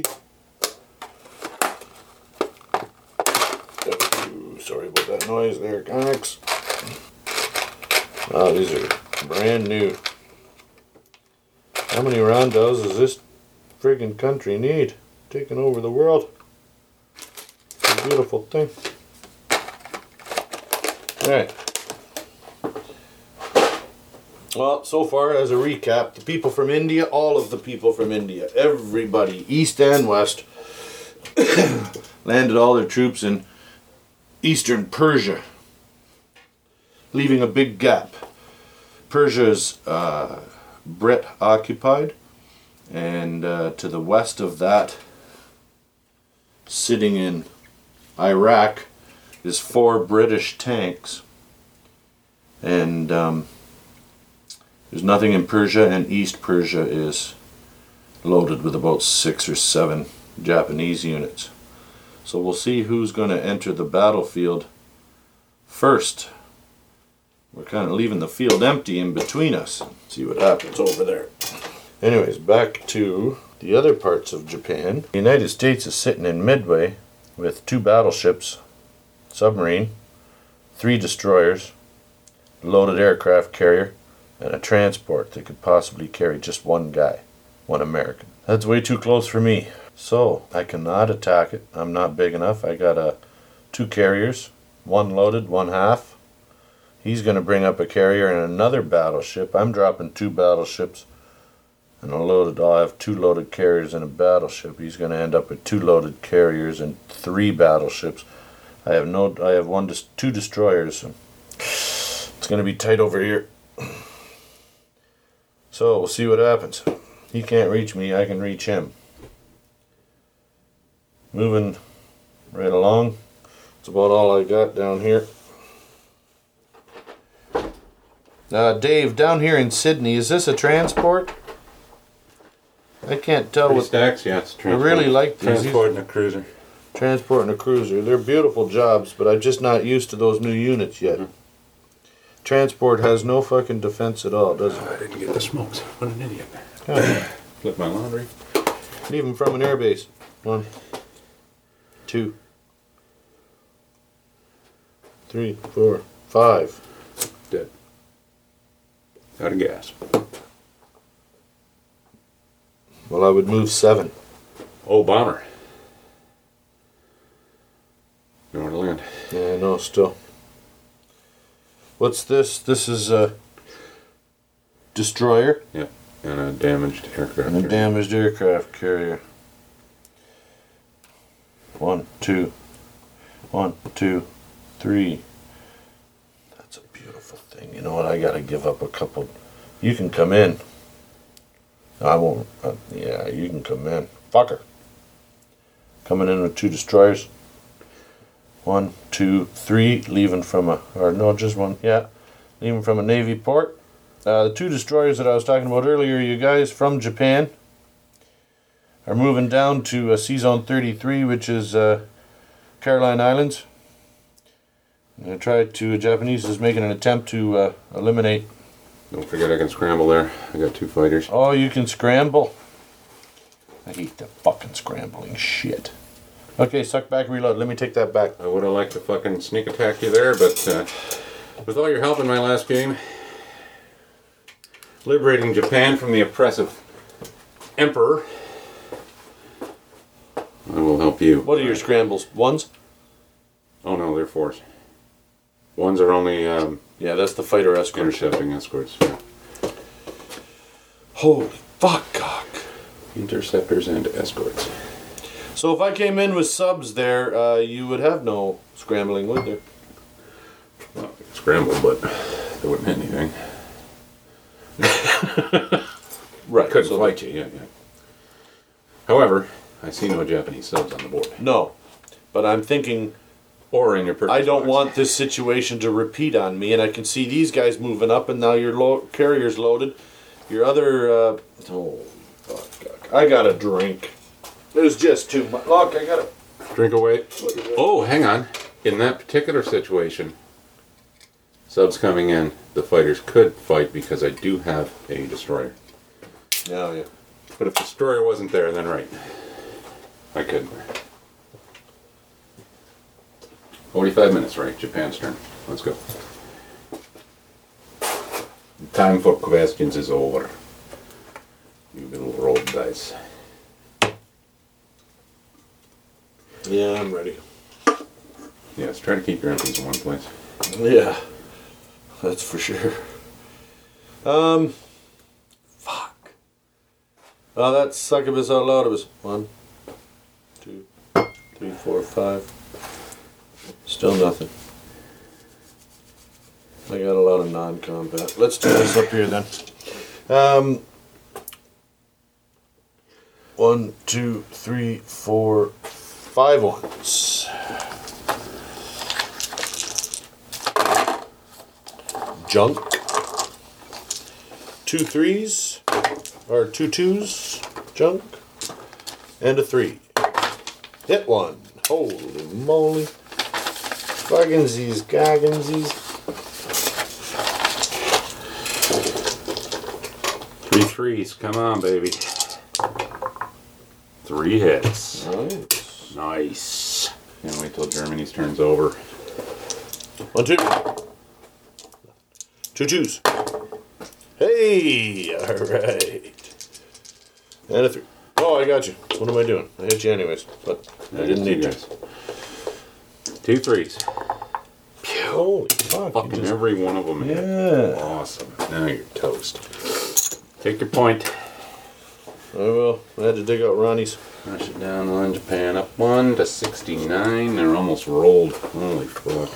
Ooh, sorry about that noise there, Cox. Wow, these are brand new. How many rondels does this friggin' country need? Taking over the world. It's a beautiful thing. Alright. Well, so far as a recap, the people from India, all of the people from India, everybody, east and west, landed all their troops in eastern Persia, leaving a big gap. Persia's Brit occupied, and to the west of that, sitting in Iraq, is 4 British tanks, and There's nothing in Persia, and East Persia is loaded with about 6 or 7 Japanese units. So we'll see who's going to enter the battlefield first. We're kind of leaving the field empty in between us. See what happens over there. Anyways, back to the other parts of Japan. The United States is sitting in Midway with 2 battleships, submarine, 3 destroyers, loaded aircraft carrier, and a transport that could possibly carry just 1 guy, 1 American. That's way too close for me. So I cannot attack it. I'm not big enough. I got 2 carriers, 1 loaded, 1 half. He's going to bring up a carrier and another battleship. I'm dropping 2 battleships and I'll have 2 loaded carriers and a battleship. He's going to end up with 2 loaded carriers and 3 battleships. I have 2 destroyers. It's going to be tight over here. So we'll see what happens. He can't reach me, I can reach him. Moving right along. That's about all I got down here. Dave, down here in Sydney, is this a transport? I can't tell Pretty what. stacks, yeah. It's I really like these. transport and a cruiser. Transport and a cruiser. They're beautiful jobs, but I'm just not used to those new units yet. Transport has no fucking defense at all, does it? I didn't get the smokes. What an idiot. Yeah. Flip my laundry. Leave them from an airbase. 1, 2, 3, 4, 5. Dead. Out of gas. Well, I would move 7. Oh, bomber. Nowhere to land. Yeah, I know, still. What's this? This is a destroyer Yeah. And a damaged aircraft. and a carrier. damaged aircraft carrier. 1, 2, 1, 2, 3. That's a beautiful thing. You know what? I gotta give up a couple. You can come in. I won't. Yeah, you can come in. Fucker. Coming in with 2 destroyers. 1, 2, 3. Leaving from just 1. Yeah, leaving from a Navy port. The 2 destroyers that I was talking about earlier, you guys from Japan, are moving down to Sea Zone 33, which is Caroline Islands. Japanese is making an attempt to eliminate. Don't forget I can scramble there. I got 2 fighters. Oh, you can scramble. I hate the fucking scrambling shit. Okay, suck back, reload. Let me take that back. I would have liked to fucking sneak attack you there, but with all your help in my last game, liberating Japan from the oppressive emperor, I will help you. What are your scrambles? 1s? Oh no, they're 4s. 1s are only Yeah, that's the fighter escort. intercepting escorts. Yeah. Holy fuck, cock. Interceptors and escorts. So if I came in with subs there, you would have no scrambling, would there? Well, I could scramble, but there wouldn't hit anything. Right. Couldn't so fight you, yeah. However, I see no Japanese subs on the board. No, but I'm thinking Or in your purchase I don't box. want this situation to repeat on me, and I can see these guys moving up, and now your carrier's loaded. Your other, oh, fuck, I got a drink. There's just too much. Look, I got a. Drink away. Oh, hang on. In that particular situation, subs coming in, the fighters could fight because I do have a destroyer. Oh, yeah. But if the destroyer wasn't there, then right. I couldn't. 45 minutes, right? Japan's turn. Let's go. Time for questions is over. You little rolled dice. Yeah, I'm ready. Yes, try to keep your empties in one place. Yeah, that's for sure. Fuck. Oh, that succubus out loudibus. 1, 2, 3, 4, 5. Still nothing. I got a lot of non-combat. Let's do this up here then. 1, 2, 3, 4, 5 ones. Junk. 2 3s, or 2 2s, junk, and a 3. Hit one. Holy moly. Fugginsies, gagginsies. 3 threes. Come on, baby. 3 hits. Nice. Nice. Can't wait till Germany's turns over. 1 2. 2 2s. Hey! Alright. And a 3. Oh, I got you. What am I doing? I hit you anyways, but I didn't need to. 2 threes. Holy fuck. Fucking every one of them hit. Yeah. Awesome. Now you're toast. Take your point. I will. I had to dig out Ronnie's. Rush it down on Japan. Up 1 to 69. They're almost rolled. Holy fuck.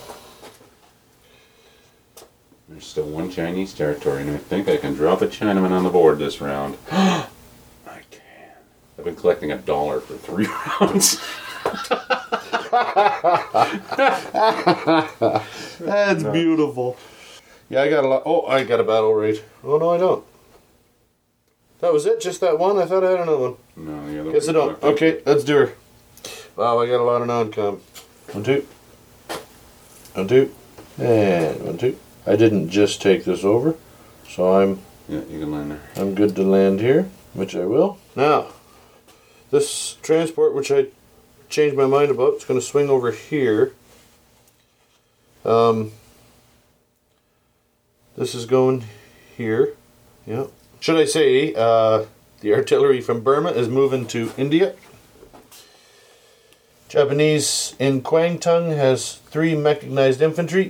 There's still 1 Chinese territory, and I think I can drop a Chinaman on the board this round. I can. I've been collecting $1 for 3 rounds. That's beautiful. Yeah, I got a lot. Oh, I got a battle rate. Oh, no, I don't. That was it? Just that one? I thought I had another one. No, the other Guess I one don't. Okay, let's do her. Wow, I got a lot of non-com. 1 2. 1 2. And 1 2. I didn't just take this over, so Yeah, you can land there. I'm good to land here, which I will. Now, this transport, which I changed my mind about, it's going to swing over here. This is going here. Yeah. Should I say the artillery from Burma is moving to India? Japanese in Kwangtung has 3 mechanized infantry.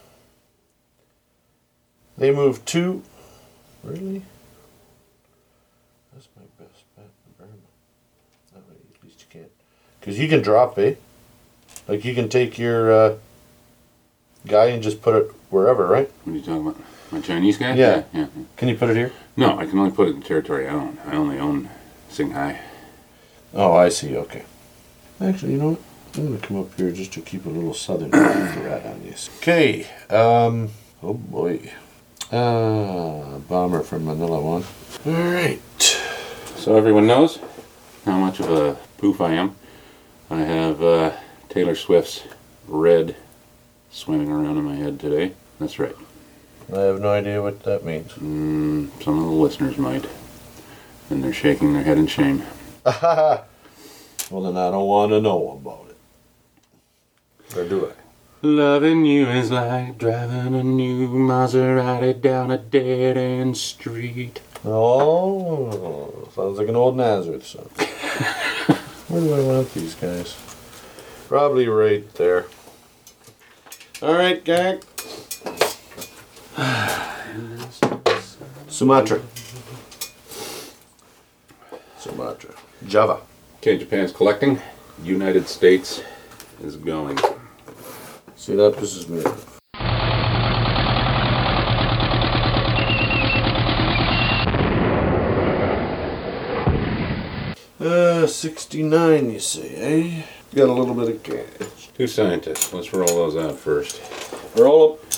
They move 2. Really? That's my best bet in Burma. That way, at least you can't. Because you can drop, eh? Like you can take your guy and just put it wherever, right? What are you talking about? My Chinese guy? Yeah. Yeah. Can you put it here? No, I can only put it in the territory I own. I only own Shanghai. Oh, I see. Okay. Actually, you know what? I'm going to come up here just to keep a little southern rat on this. Okay. Oh, boy. Bomber from Manila 1. Alright. So everyone knows how much of a poof I am. I have Taylor Swift's Red swimming around in my head today. That's right. I have no idea what that means. Some of the listeners might. And they're shaking their head in shame. Well, then I don't want to know about it. Or do I? Loving you is like driving a new Maserati down a dead-end street. Oh, sounds like an old Nazareth song. Where do I want these guys? Probably right there. Alright, gang. Sumatra. Java. Okay, Japan's collecting. United States is going. See, that pisses me off. 69, you say, eh? Got a little bit of cash. 2 scientists. Let's roll those out first. Roll them.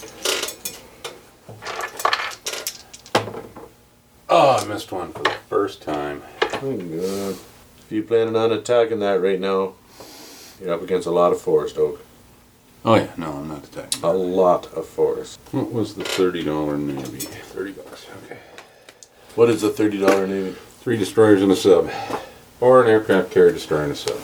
Oh, I missed one for the first time. Oh, God. If you're planning on attacking that right now, you're up against a lot of forest oak. Oh yeah, no, I'm not attacking. A lot of forest. What was the $30 Navy? $30, okay. What is a $30 Navy? 3 destroyers and a sub. Or an aircraft carrier destroyer and a sub.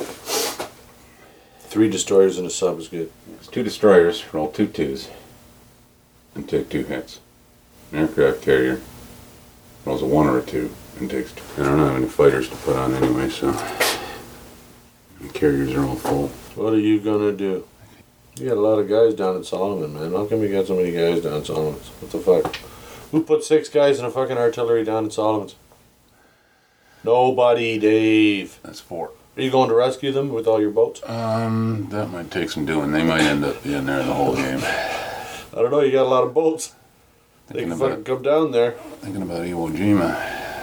3 destroyers and a sub is good. It's 2 destroyers, roll 2 2s, and take 2 hits. An aircraft carrier rolls a 1 or a 2 and takes 2. I don't have any fighters to put on anyway, so. And carriers are all full. What are you gonna do? You got a lot of guys down in Solomon, man. How come you got so many guys down in Solomon? What the fuck? Who put 6 guys in a fucking artillery down in Solomon? Nobody, Dave. That's 4. Are you going to rescue them with all your boats? That might take some doing. They might end up being there the whole game. I don't know, you got a lot of boats. They can fucking come down there. Thinking about Iwo Jima.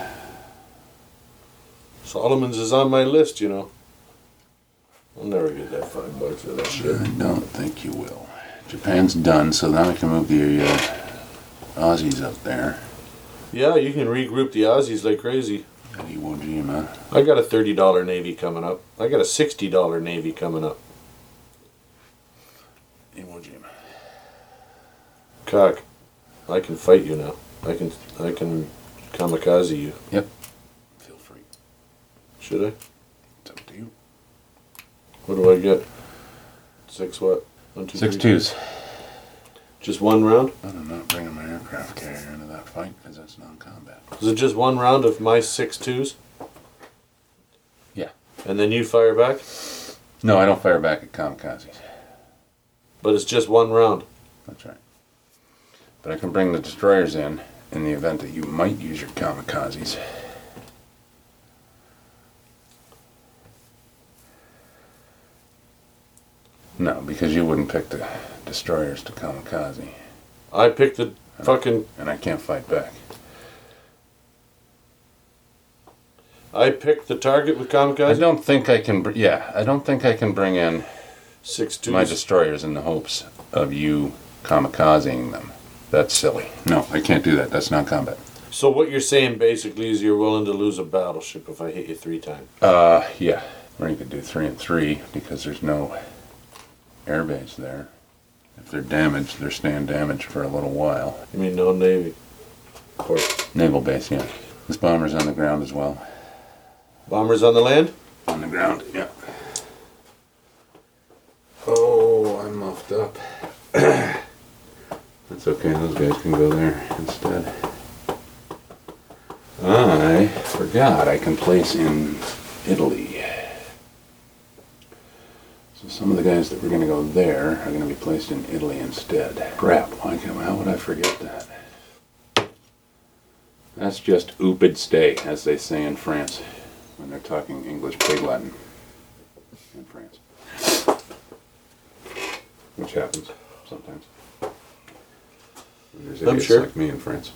Solomon's is on my list, you know. I'll never get that $5 for that shit. I don't think you will. Japan's done, so now we can move the Aussies up there. Yeah, you can regroup the Aussies like crazy. At Iwo Jima. I got a $30 Navy coming up. I got a $60 Navy coming up. Iwo Jima. Cock, I can fight you now. I can kamikaze you. Yep. Feel free. Should I? It's up to you. What do I get? 6 what? 1, 2, 6 3. twos. Just 1 round? But I'm not bringing my aircraft carrier into that fight because that's non-combat. Is it just 1 round of my 6 twos? Yeah. And then you fire back? No, I don't fire back at kamikazes. But it's just 1 round. That's right. But I can bring the destroyers in the event that you might use your kamikazes. No, because you wouldn't pick the destroyers to kamikaze. I picked the fucking... And I can't fight back. I picked the target with I kamikaze? don't think I can... I don't think I can bring in 6 twos. my destroyers in the hopes of you kamikazing them. That's silly. No, I can't do that. That's not combat. So what you're saying basically is you're willing to lose a battleship if I hit you 3 times? Yeah. Or you could do 3 and 3 because there's no airbase there. If they're damaged, they're staying damaged for a little while. You mean no Navy? Of course. Naval base, yeah. This bomber's on the ground as well. Bombers on the land? On the ground, yeah. Oh, I'm muffed up. That's okay, those guys can go there instead. I forgot I can place in Italy. So some of the guys that were going to go there are going to be placed in Italy instead. Crap, how would I forget that? That's just oupid stay, as they say in France, when they're talking English Pig Latin in France. Which happens sometimes. There's I'm idiots sure. like me in France.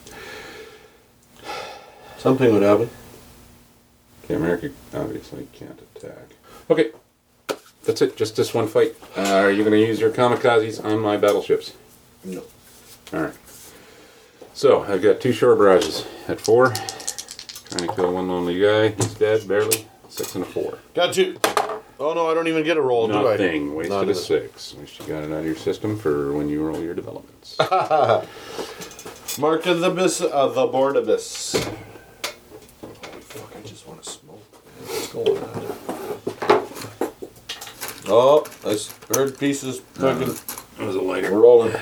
Something would happen. Okay, America obviously can't attack. Okay, that's it. Just this one fight. Are you going to use your kamikazes on my battleships? No. All right. So I've got 2 shore barrages at 4. Trying to kill one lonely guy. He's dead, barely. 6 and a 4. Got you. Oh no, I don't even get a roll, do I? Nothing. Wasted Not a even. 6. At least you got it out of your system for when you roll your developments. Mark of the abyss, the board abyss. Holy fuck, I just want to smoke. What's going on? Oh, I heard pieces fucking That was a lighter. rolling.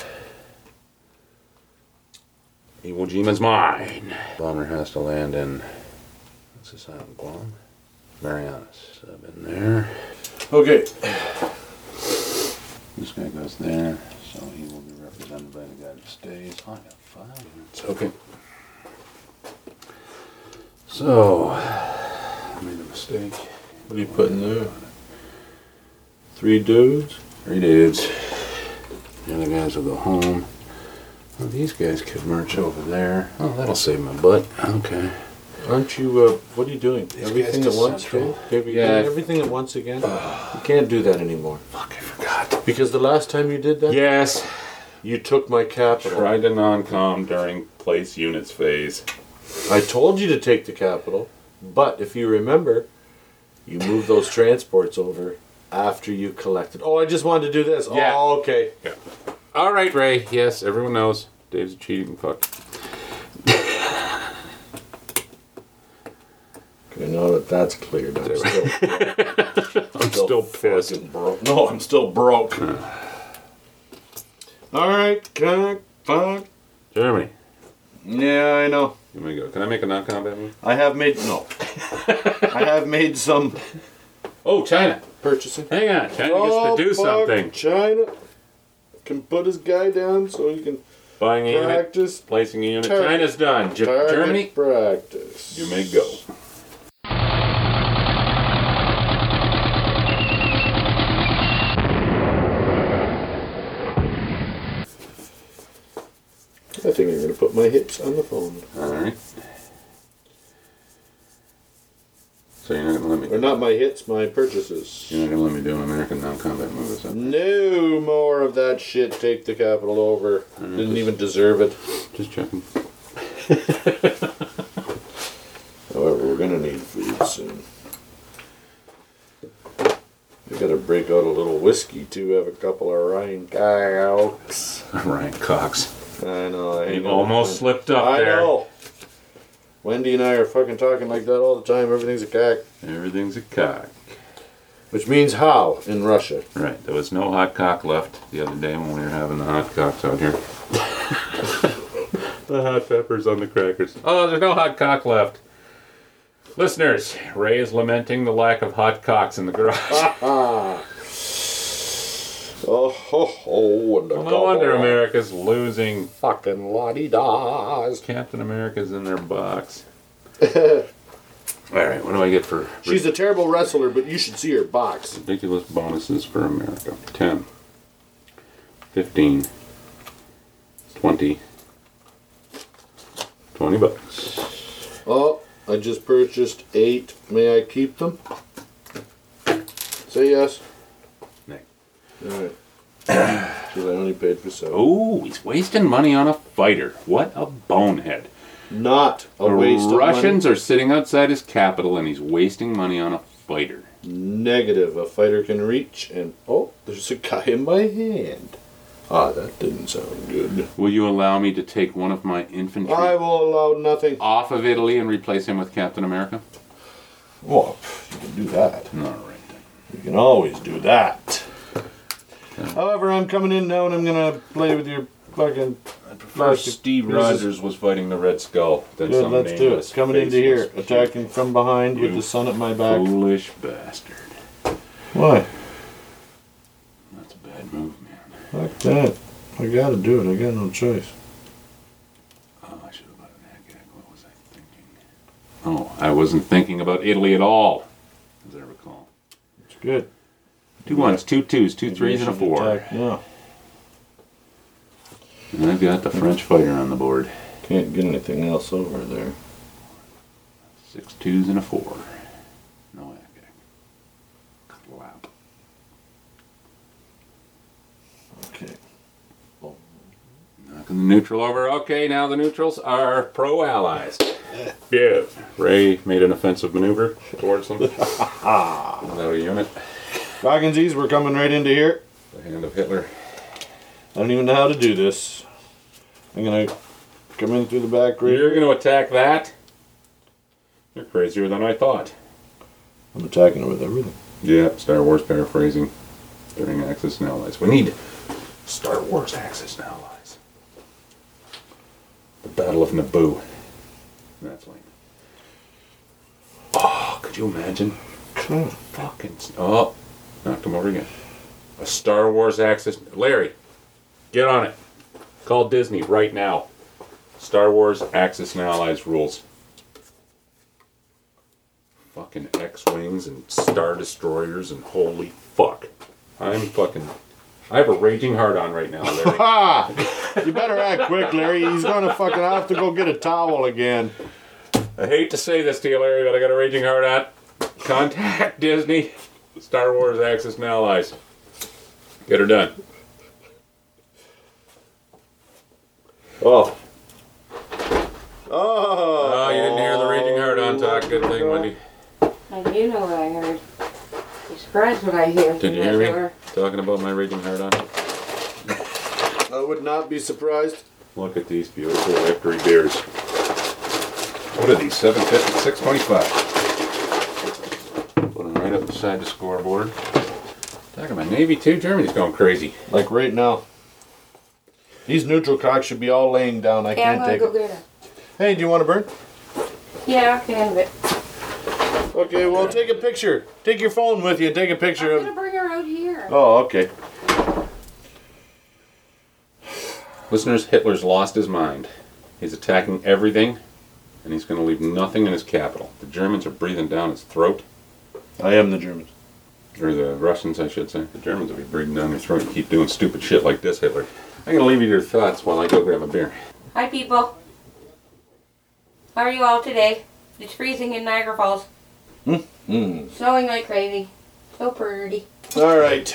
Iwo Jima's mine. Bomber has to land in, what's this island, Guam? Marianas. I've been there. Okay. This guy goes there, so he will be represented by the guy that stays. I got 5 minutes. Okay. So, I made a mistake. What are you putting there? 3 dudes? 3 dudes. The other guys will go home. Well, these guys could march over there. Oh, that'll save my butt. Okay. Aren't you, what are you doing? These Everything guys at to once, Central. Dave? Are you Yeah. doing everything at once again? You can't do that anymore. Fuck, I forgot. Because the last time you did that, Yes. you took my capital. Tried to non-com during place units phase. I told you to take the capital, but if you remember, you moved those transports over after you collected. Oh, I just wanted to do this. Yeah. Oh, okay. Yeah. All right, Ray. Yes, everyone knows Dave's a cheating fuck. Okay, now that that's cleared, I'm still, I'm still pissed. fucking broke. No, I'm still broke. All right, fuck. Germany. Yeah, I know. Here we go. Can I make a non-combat move? I have made I have made some Oh, China. purchasing. Hang on. China gets to do fuck, something. China can put his guy down so he can Buying a unit. practice. Placing a unit. Target. China's done. Target Germany, practice. you may go. I think I'm going to put my hips on the phone. All right. So you're not gonna let me. Or not my hits, my purchases. You're not gonna let me do an American non-combat move, is that? No more of that shit. Take the capital over. Didn't even deserve it. Just checking. However, we're gonna need food soon. We gotta break out a little whiskey too. Have a couple of Ryan Cokes. Ryan Cox. I know. You almost slipped up I there. know. Wendy and I are fucking talking like that all the time. Everything's a cock. Everything's a cock. Which means how in Russia. Right. There was no hot cock left the other day when we were having the hot cocks out here. The hot peppers on the crackers. Oh, there's no hot cock left. Listeners, Ray is lamenting the lack of hot cocks in the garage. Oh ho ho! And Well, no wonder America's losing. Fucking la-di-das. Captain America's in their box. Alright, what do I get for She's a terrible wrestler, but you should see her box. ridiculous bonuses for America? 10, 15, 20, 20 bucks. Oh, I just purchased 8. May I keep them? Say yes. Nay. Alright. Because I only paid for 7. Oh, he's wasting money on a fighter. What a bonehead. Not a The waste of money. Russians are sitting outside his capital and he's wasting money on a fighter. Negative. A fighter can reach and... Oh, there's a guy in my hand. Ah, that didn't sound good. Will you allow me to take one of my infantry I will allow nothing. off of Italy and replace him with Captain America? Well, you can do that. All right then. You can always do that. However, I'm coming in now and I'm going to play with your fucking... First, Steve Rogers was fighting the Red Skull. Then Good, some let's do nameless it. Coming into here, faceless attacking from behind with You the sun at my back. foolish bastard. Why? That's a bad move, man. Fuck that. I gotta do it. I got no choice. Oh, I should have bought an agag. What was I thinking? Oh, I wasn't thinking about Italy at all, as I recall. It's good. 2 1s, 2 2s, 2 3s, and a 4. Yeah. And I've got the French fighter on the board. Can't get anything else over there. 6 2s and a 4. No agag. Clap. Okay. Knocking the neutral over. Okay, now the neutrals are pro-allies. Yeah. Ray made an offensive maneuver towards them. Without a unit. Cogginsies, we're coming right into here. The hand of Hitler. I don't even know how to do this. I'm gonna come in through the back right. You're going to attack that? You're crazier than I thought. I'm attacking it with everything. Yeah, Star Wars paraphrasing during Axis and Allies. We need Star Wars Axis and Allies. The Battle of Naboo. That's lame. Oh, could you imagine? Fucking. Oh, knocked him over again. A Star Wars Axis. Larry, get on it. Call Disney right now. Star Wars Axis and Allies rules. Fucking X-Wings and Star Destroyers and holy fuck. I have a raging heart on right now, Larry. Ha! You better act quick, Larry. He's gonna fucking have to go get a towel again. I hate to say this to you, Larry, but I got a raging heart on. Contact Disney. Star Wars Axis and Allies. Get her done. Oh. Oh. Oh, you didn't hear the raging heart on talk. Good thing, Wendy. I do know what I heard. You're surprised what I hear. Did you hear me talking about my raging heart on? I would not be surprised. Look at these beautiful victory beers. What are these? 750, 625. Put them right up beside the scoreboard. Talking about Navy too. Germany's going crazy. Like right now. These neutral cocks should be all laying down. I Yeah, I'm can't gonna take go it. get her. Hey, do you want to burn? Yeah, I can, but Okay, well, take a picture. Take your phone with you. Take a picture I'm of... gonna bring her out here. Oh, okay. Listeners, Hitler's lost his mind. He's attacking everything, and he's going to leave nothing in his capital. The Germans are breathing down his throat. I am the Germans. Or the Russians, I should say. The Germans will be breathing down your throat. You keep doing stupid shit like this, Hitler. I'm going to leave you to your thoughts while I go grab a beer. Hi, people. How are you all today? It's freezing in Niagara Falls. Snowing like crazy. So pretty. All right.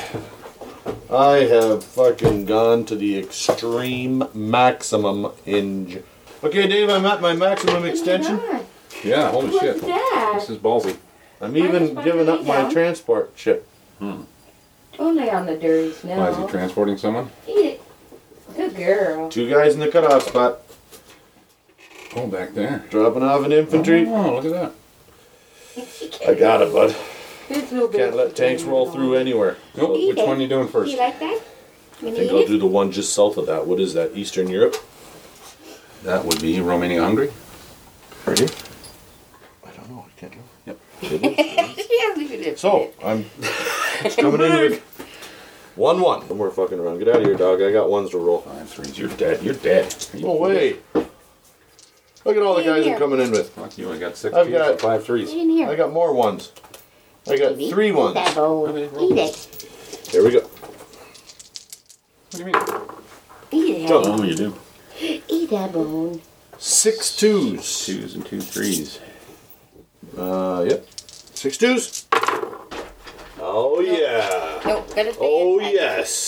I have fucking gone to the extreme maximum in Okay, Dave, I'm at my maximum extension. Yeah, holy What's shit. that? This is ballsy. I'm even just giving up put it my down. transport chip. Only on the dirty snow. Why is he transporting someone? Eat it. Good girl. 2 guys in the cutoff spot. Oh, back there. Dropping off an infantry. Oh, look at that. I got it, bud. It's no big Can't let tanks roll through anywhere. Oh, Eat which it. one are you doing first? You like that? You I need think I'll it? do the one just south of that. What is that? Eastern Europe? That would be Romania-Hungary. Ready? I don't know. I can't know. Yep. Yeah, leave it in. So, I'm coming in with 1-1. No more fucking around. Get out of here, dog. I got ones to roll. 5 threes. You're dead. You're dead. No way. Look at all the guys I'm coming in with. Fuck you. I got 6 I've twos got- and 5 threes. Get in here. I got more ones. I got Baby. 3 ones. Eat that bowl. Okay, roll. Eat it. Here we go. What do you mean? Eat it. Jump. Oh, you do. Eat that bone. 6 twos. 2s and 2 threes. Yep. 6 twos. Oh, yeah. Nope, gotta stay Oh, inside.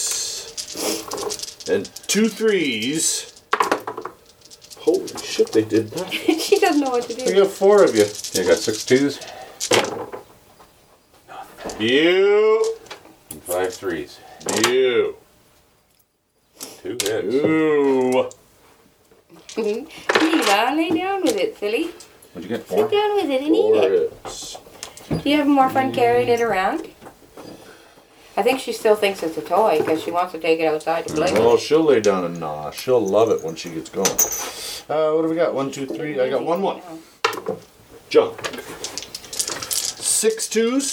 yes. And 2 threes. Holy shit, they did that. She doesn't know what to I do. got 4 of you. Yeah, I got 6 twos You. and 5 threes. You. 2 hits. Ooh. Eva, lay down with it, silly. What'd you get? Sit 4? down with it and eat 4 it. hits. Do you have more fun carrying it around? I think she still thinks it's a toy because she wants to take it outside to play Oh, with she'll lay down and gnaw. She'll love it when she gets going. What do we got? 1, 2, 3. I got 1, 1. Jump. 6 twos.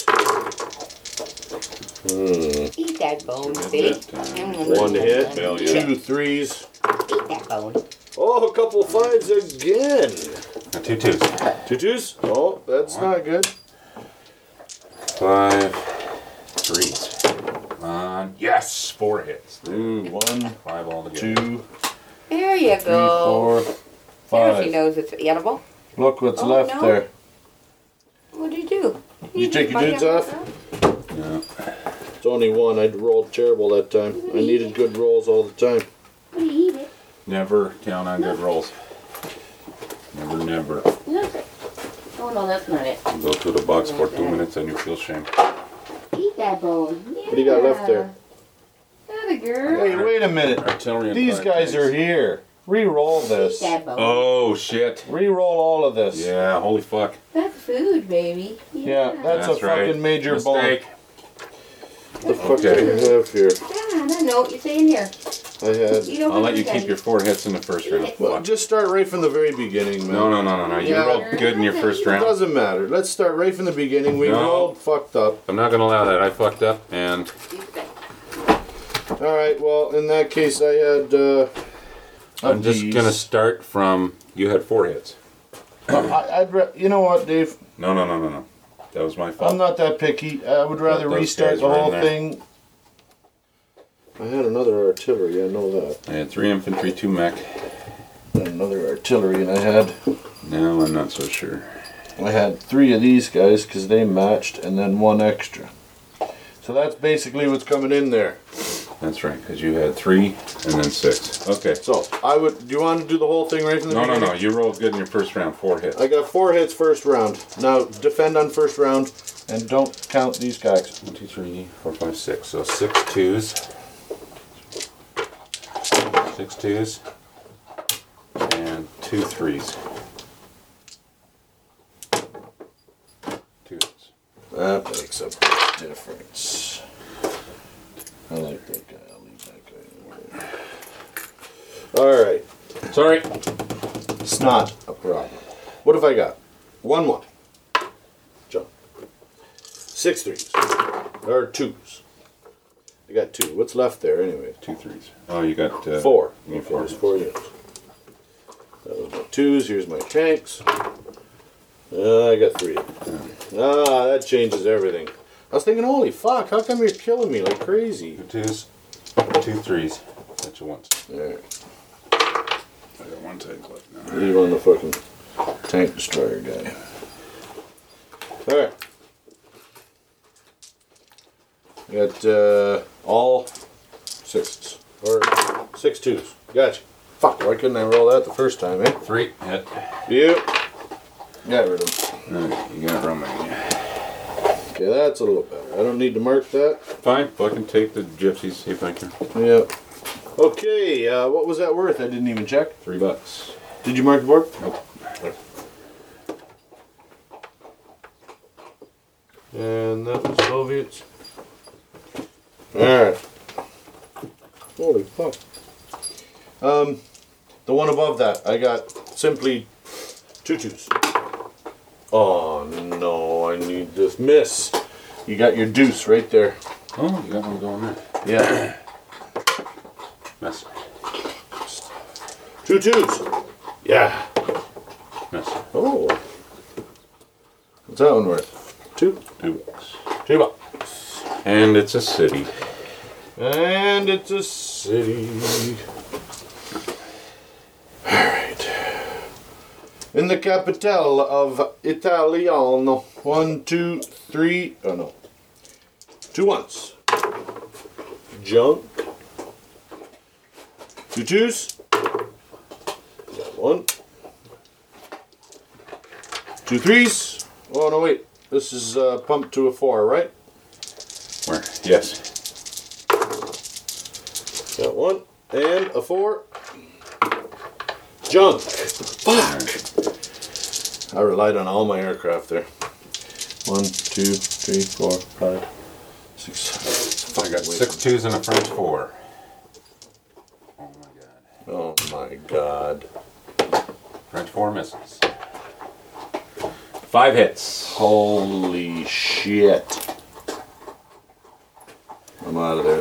Eat that bone, silly. Hit. 1 hit. Hell yeah. 2 threes. Eat that bone. Oh, a couple 5s again. Got 2 twos. 2 twos. Oh, that's not good. 5 threes. Yes! 4 hits. Ooh, 1, 5 all together. 2, There you 3, go. 4, Now she 5. knows it's edible. Look what's Oh, left no. there. What do you do? You take your bite dudes it off? Yeah. It's only 1. I rolled terrible that time. I needed good rolls all the time. What do you eat it? Never count on good rolls. Never, never. Look. Oh no, that's not it. Go to the box for 2 minutes and you feel shame. Eat that bone. Yeah. What do you got left there? That a girl. Hey, wait a minute. Artillery and These 5 guys tanks. are here. Re-roll Eat this. that bone. Oh, shit. Re-roll all of this. Yeah, holy fuck. That's food, baby. Yeah, that's a right. fucking major bone. Mistake. What the fuck do I have here? Yeah, no, you stay in here. I had. You don't I'll let have you to keep say. your 4 hits in the first round. Well, just start right from the very beginning, man. No. You Yeah. rolled good in your first It round. doesn't matter. Let's start right from the beginning. We No. rolled fucked up. I'm not gonna allow that. I fucked up and You stay. Alright, well, in that case, I had. I'm just these. gonna start from. You had 4 hits. You know what, Dave? No. That was my fault. I'm not that picky. I would rather Those restart guys the were in whole there. thing. I had another artillery, I know that. I had 3 infantry, 2 mech. And another artillery, and I had No, I'm not so sure. 3 of these guys because they matched, and then 1 extra. So that's basically what's coming in there. That's right, because you had 3 and then 6. Okay. So I would. Do you want to do the whole thing right from the beginning? No. You rolled good in your first round. 4 hits. I got 4 hits first round. Now defend on first round, and don't count these guys. 1, 2, 3, 4, 5, 6. So 6 twos. 6 twos. And 2 threes. 2 hits. That makes a difference. I like that guy. I'll leave that guy. All right. Sorry. It's not a problem. What have I got? 1, 1. Jump. 6 threes. Or 2s. I got 2. What's left there anyway? 2 threes. Oh, you got 4. You got Okay, 4. there's 4 units. That was my 2s. Here's my tanks. I got 3. That changes everything. I was thinking, holy fuck, how come you're killing me like crazy? 2 twos. 2 threes. That you want. Alright. I got 1 tank left now. Leave on the fucking tank destroyer guy. Alright. Got all 6s. Or 6 twos. Gotcha. Fuck, why couldn't I roll that the first time, eh? 3 hit. Yep. Got rid of them. Alright, you got Romania. Okay, that's a little better. I don't need to mark that. Fine, fucking take the gypsies, see if I can. Yep. Okay, what was that worth? I didn't even check. $3. Did you mark the board? Nope. And that was Soviets. Alright. Holy fuck. The one above that, I got simply 2 twos. Oh no, I need this. Miss. You got your deuce right there. Oh, you got one going there. Yeah. Miss. 2 twos. Yeah. Miss. Oh. What's that one worth? 2? $2. $2. And it's a city. And it's a city. Alright. In the capital of Italiano. 1, 2, 3. Oh no. 2 ones. Junk. 2 twos. Got 1. 2 threes. Oh no, wait. This is pumped to a 4, right? Where? Yes. Got 1 and a 4. Junk. Fuck. I relied on all my aircraft there. 1, 2, 3, 4, 5, 6. I got 6 twos and a French 4. Oh my god. Oh my god. French 4 misses. 5 hits. Holy shit. I'm out of there.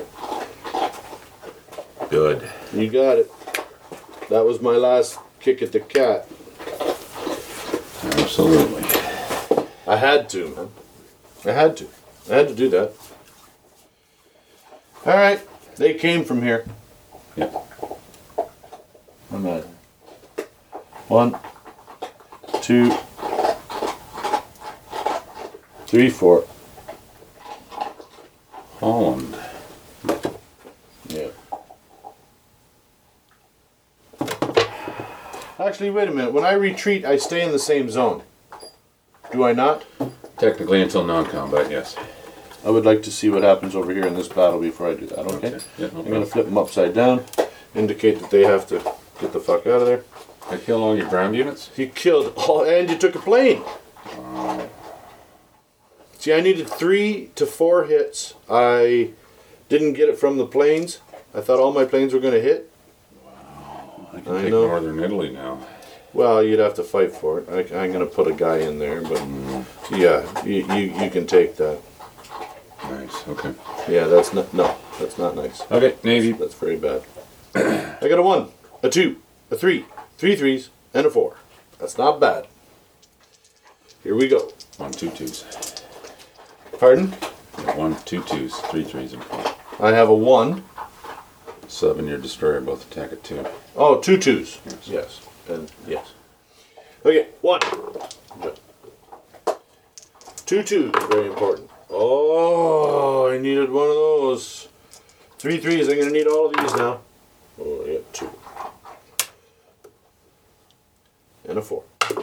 Good. You got it. That was my last kick at the cat. Absolutely. I had to, man. I had to. I had to do that. Alright. They came from here. Yep. I'm at 1, 2, 3, 4. Holland. Yeah. Actually, wait a minute. When I retreat, I stay in the same zone. Do I not? Technically until non-combat, yes. I would like to see what happens over here in this battle before I do that, okay? Yeah, no I'm going to problem. flip them upside down, indicate that they have to get the fuck out of there. I killed all your ground units? You killed all, and you took a plane. See, I needed 3 to 4 hits. I didn't get it from the planes. I thought all my planes were going to hit. I can I take know. northern Italy now. Well, you'd have to fight for it. I'm going to put a guy in there, but yeah, you can take that. Nice, okay. Yeah, that's not, no, that's not nice. Okay, Navy. That's very bad. I got a 1, a 2, a 3, 3 threes, and a 4. That's not bad. Here we go. 1, 2 twos. Pardon? 1, 2 twos, 3 threes, and 4. I have a 1. Sub and your destroyer both attack at 2. Oh, 2 twos. Yes. Yes. And yes. Okay, 1. 2 twos, very important. Oh, I needed one of those. 3 threes, I'm going to need all of these now. Oh, I got 2. And a 4.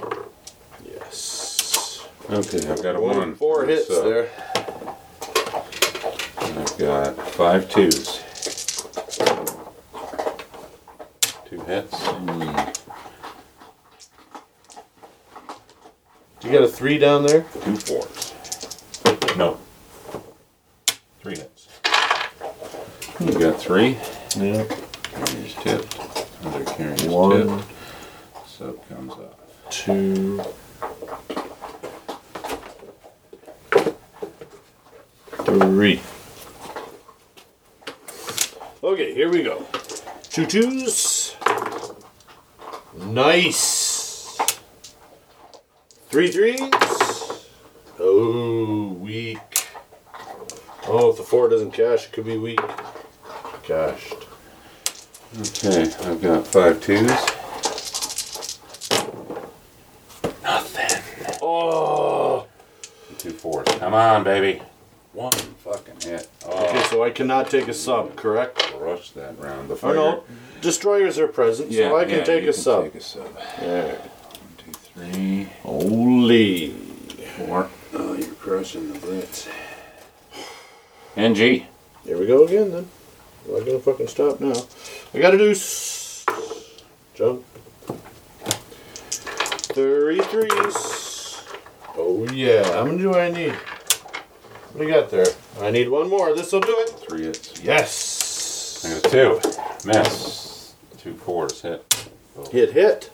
Yes. Okay, I've got a 1. 4 hits So, there. I've got 5 twos. 2 hits. You got a 3 down there? 2 fours. No. 3 hits. You got 3. Yeah. Carrier's tipped. Other carrier's 1, tipped. Sub comes off. 2, 3. Okay, here we go. 2 twos. Nice. 3 threes. Oh, weak. Oh, if the 4 doesn't cash, it could be weak. Cashed. Okay, I've got 5 twos. Nothing. Oh. 2 fours. Come on, baby. 1 fucking hit. Okay, Oh, so I cannot take a sub, correct? rush that round. The Oh fighter. no, destroyers are present, so I can take you a sub. Take a sub. Yeah. 1, 2, 3, Holy. 4. Oh, you're crushing the Blitz. NG. Here we go again then. Am I gonna fucking stop now? I gotta do jump. 33s. Oh yeah. How many do I need? What do you got there? I need one more. This'll do it. 3 hits. Yes. I got a 2. Miss. 2 4s. Hit. Oh. Hit.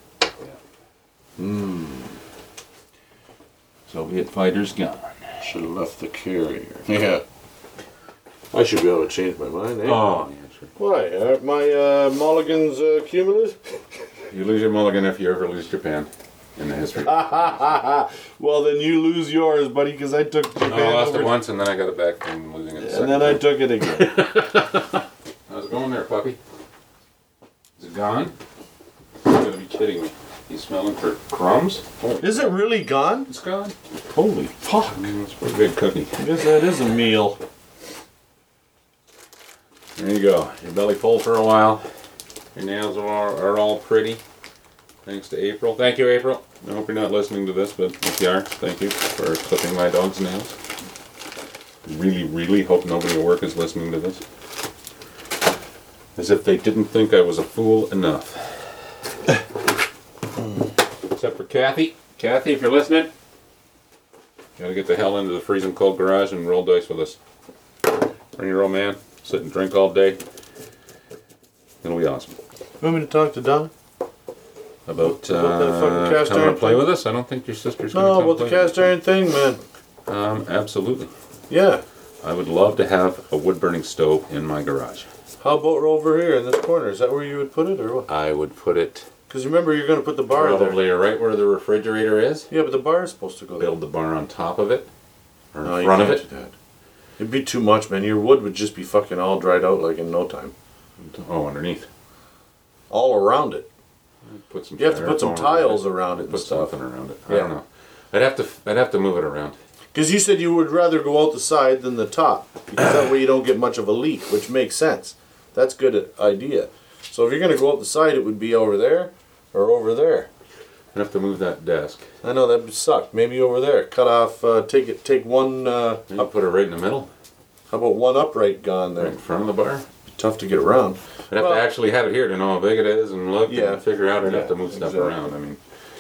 Soviet fighters gone. Should have left the carrier. Yeah. I should be able to change my mind, eh? Oh, yeah, sure. Why? Aren't my mulligans cumulative? You lose your mulligan if you ever lose Japan in the history. Well, then you lose yours, buddy, because I took Japan I lost over, it once and then I got it back from losing it. and then I took it again. How's it going there, puppy? Is it gone? You gotta be kidding me. You smelling for crumbs? Oh, Is it really gone? it's gone. Holy fuck. It's a pretty big cookie. I guess that is a meal. There you go. Your belly full for a while. Your nails are all pretty. Thanks to April. Thank you, April. I hope you're not listening to this, but if you are, thank you for clipping my dog's nails. Really, really hope nobody at work is listening to this. As if they didn't think I was a fool enough. Except for Kathy. Kathy, if you're listening, gotta get the hell into the freezing cold garage and roll dice with us. Bring your old man, sit and drink all day. It'll be awesome. You want me to talk to Donna? About that fucking cast coming iron to play thing? with us? I don't think your sister's going to No, come about the play. cast iron thing, man. Absolutely. Yeah. I would love to have a wood-burning stove in my garage. How about over here in this corner? Is that where you would put it, or what? I would put it Because remember, you're going to put the bar there. probably right where the refrigerator is. Yeah, but the bar is supposed to go there. Build the bar on top of it, or No, in you front of can't it. do that. It'd be too much, man. Your wood would just be fucking all dried out like in no time. Oh, underneath. All around it. Put some. You have to put some styrofoam tiles around around it it. and Put stuff. something around it. Yeah. I don't know. I'd have to move it around. Because you said you would rather go out the side than the top. Because that way you don't get much of a leak, which makes sense. That's a good idea. So if you're going to go out the side, it would be over there or over there. I'd have to move that desk. I know, that would suck. Maybe over there. Cut off, take one, Maybe put it right in the middle, how about one upright gone right there? in front of the bar. Tough to get around. I'd have Well- to actually have it here to know how big it is and look Yeah. and figure out. I'd have to Yeah, move stuff exactly. around. I mean,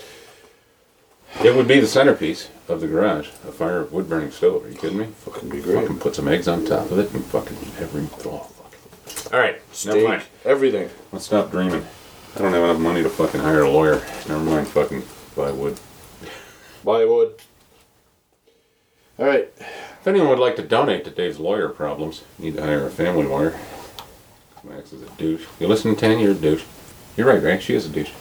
it would be the centerpiece of the garage. A fire wood burning stove. Are you kidding me? Fucking be great. Fucking put some eggs on top of it and fucking every. Oh, fuck. All right, never Steak, mind. everything. Let's stop dreaming. I don't have enough money to fucking hire a lawyer. Never mind fucking buy wood. Buy wood. Alright. If anyone would like to donate to Dave's lawyer problems, you need to hire a family lawyer. Max is a douche. You listen to Tan, you're a douche. You're right, Greg. She is a douche.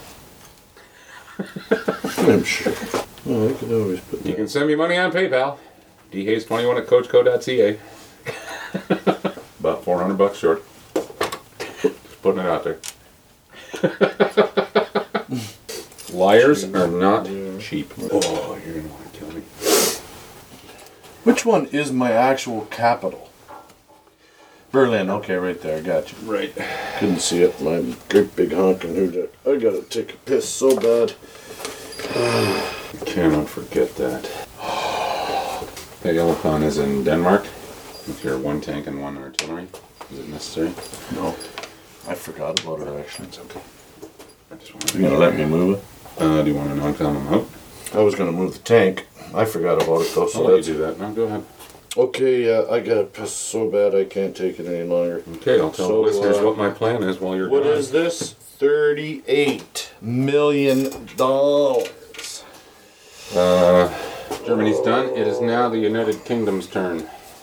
I'm sure. Oh, I can always put You that. can send me money on PayPal. dhayes21 at coachco.ca. About $400 short. Just putting it out there. Liars are not cheap. Oh, you're gonna want to kill me. Which one is my actual capital? Berlin, okay, right there, got you. Right. Couldn't see it, my great big honking hoot. I gotta take a piss so bad. I cannot forget that. Pegelephon is in Denmark. If you're one tank and one artillery, is it necessary? No, I forgot about it actually. It's okay. I just want You gonna let me move it? Do you want to non-film them out? I was gonna move the tank. I forgot about it though, I'll so let you that's... do that. No, go ahead. Okay, I gotta piss so bad I can't take it any longer. Okay, I'll tell So, the listeners what my plan is while you're What gone. is this? $38 million. Germany's done. It is now the United Kingdom's turn.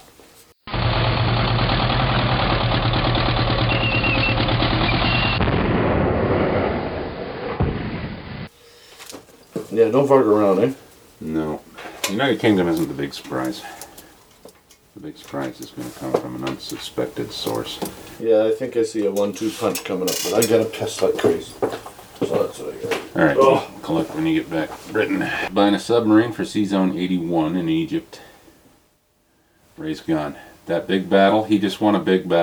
Yeah, don't fuck around, eh? No. The United Kingdom isn't the big surprise. The big surprise is going to come from an unsuspected source. Yeah, I think I see a 1-2 punch coming up, but I gotta piss like crazy. So that's what I got. Alright, Oh. collect when you get back. Britain. Buying a submarine for Sea Zone 81 in Egypt. Ray's gone. That big battle, he just won a big battle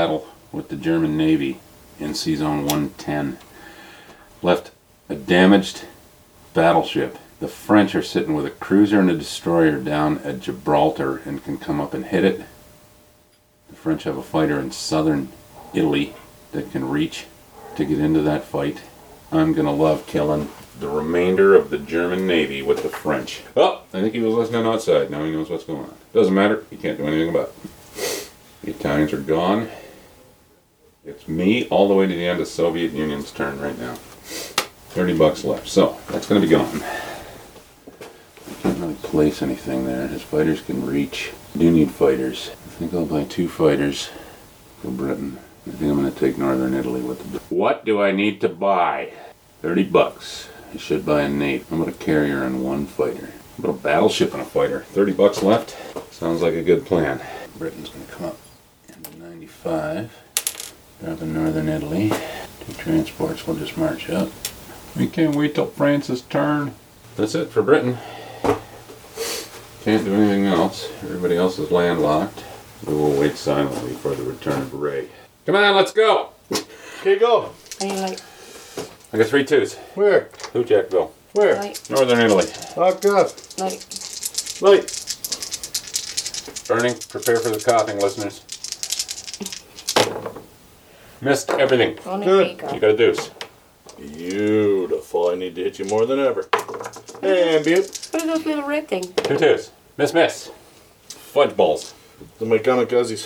with the German Navy in Sea Zone 110. Left a damaged battleship. The French are sitting with a cruiser and a destroyer down at Gibraltar and can come up and hit it. The French have a fighter in southern Italy that can reach to get into that fight. I'm gonna love killing the remainder of the German Navy with the French. Oh, I think he was listening outside. Now he knows what's going on. Doesn't matter. He can't do anything about it. The Italians are gone. It's me all the way to the end of Soviet Union's turn right now. $30 left. So, that's going to be gone. I can't really place anything there. His fighters can reach. I do need fighters. I think I'll buy 2 fighters for Britain. I think I'm going to take Northern Italy with the... What do I need to buy? $30. I should buy a Nate. I'm going to carrier and 1 fighter. I'm going to battleship and a fighter. $30 left. Sounds like a good plan. Britain's going to come up into 95. Grab in Northern Italy. 2 transports will just march up. We can't wait till France's turn. That's it for Britain. Can't do anything else. Everybody else is landlocked. We will wait silently for the return of Ray. Come on, let's go! Okay, go. Are you like, I got 3 twos. Where? Hujackville. Where? like, Northern Italy. Oh, God. like, Light. Burning, prepare for the coughing, listeners. Missed everything. only Good. Rico. You got a deuce. Beautiful. I need to hit you more than ever. And beaut. What is this little red thing? 2 twos. Miss. Fudge balls. The McGonaguzzies.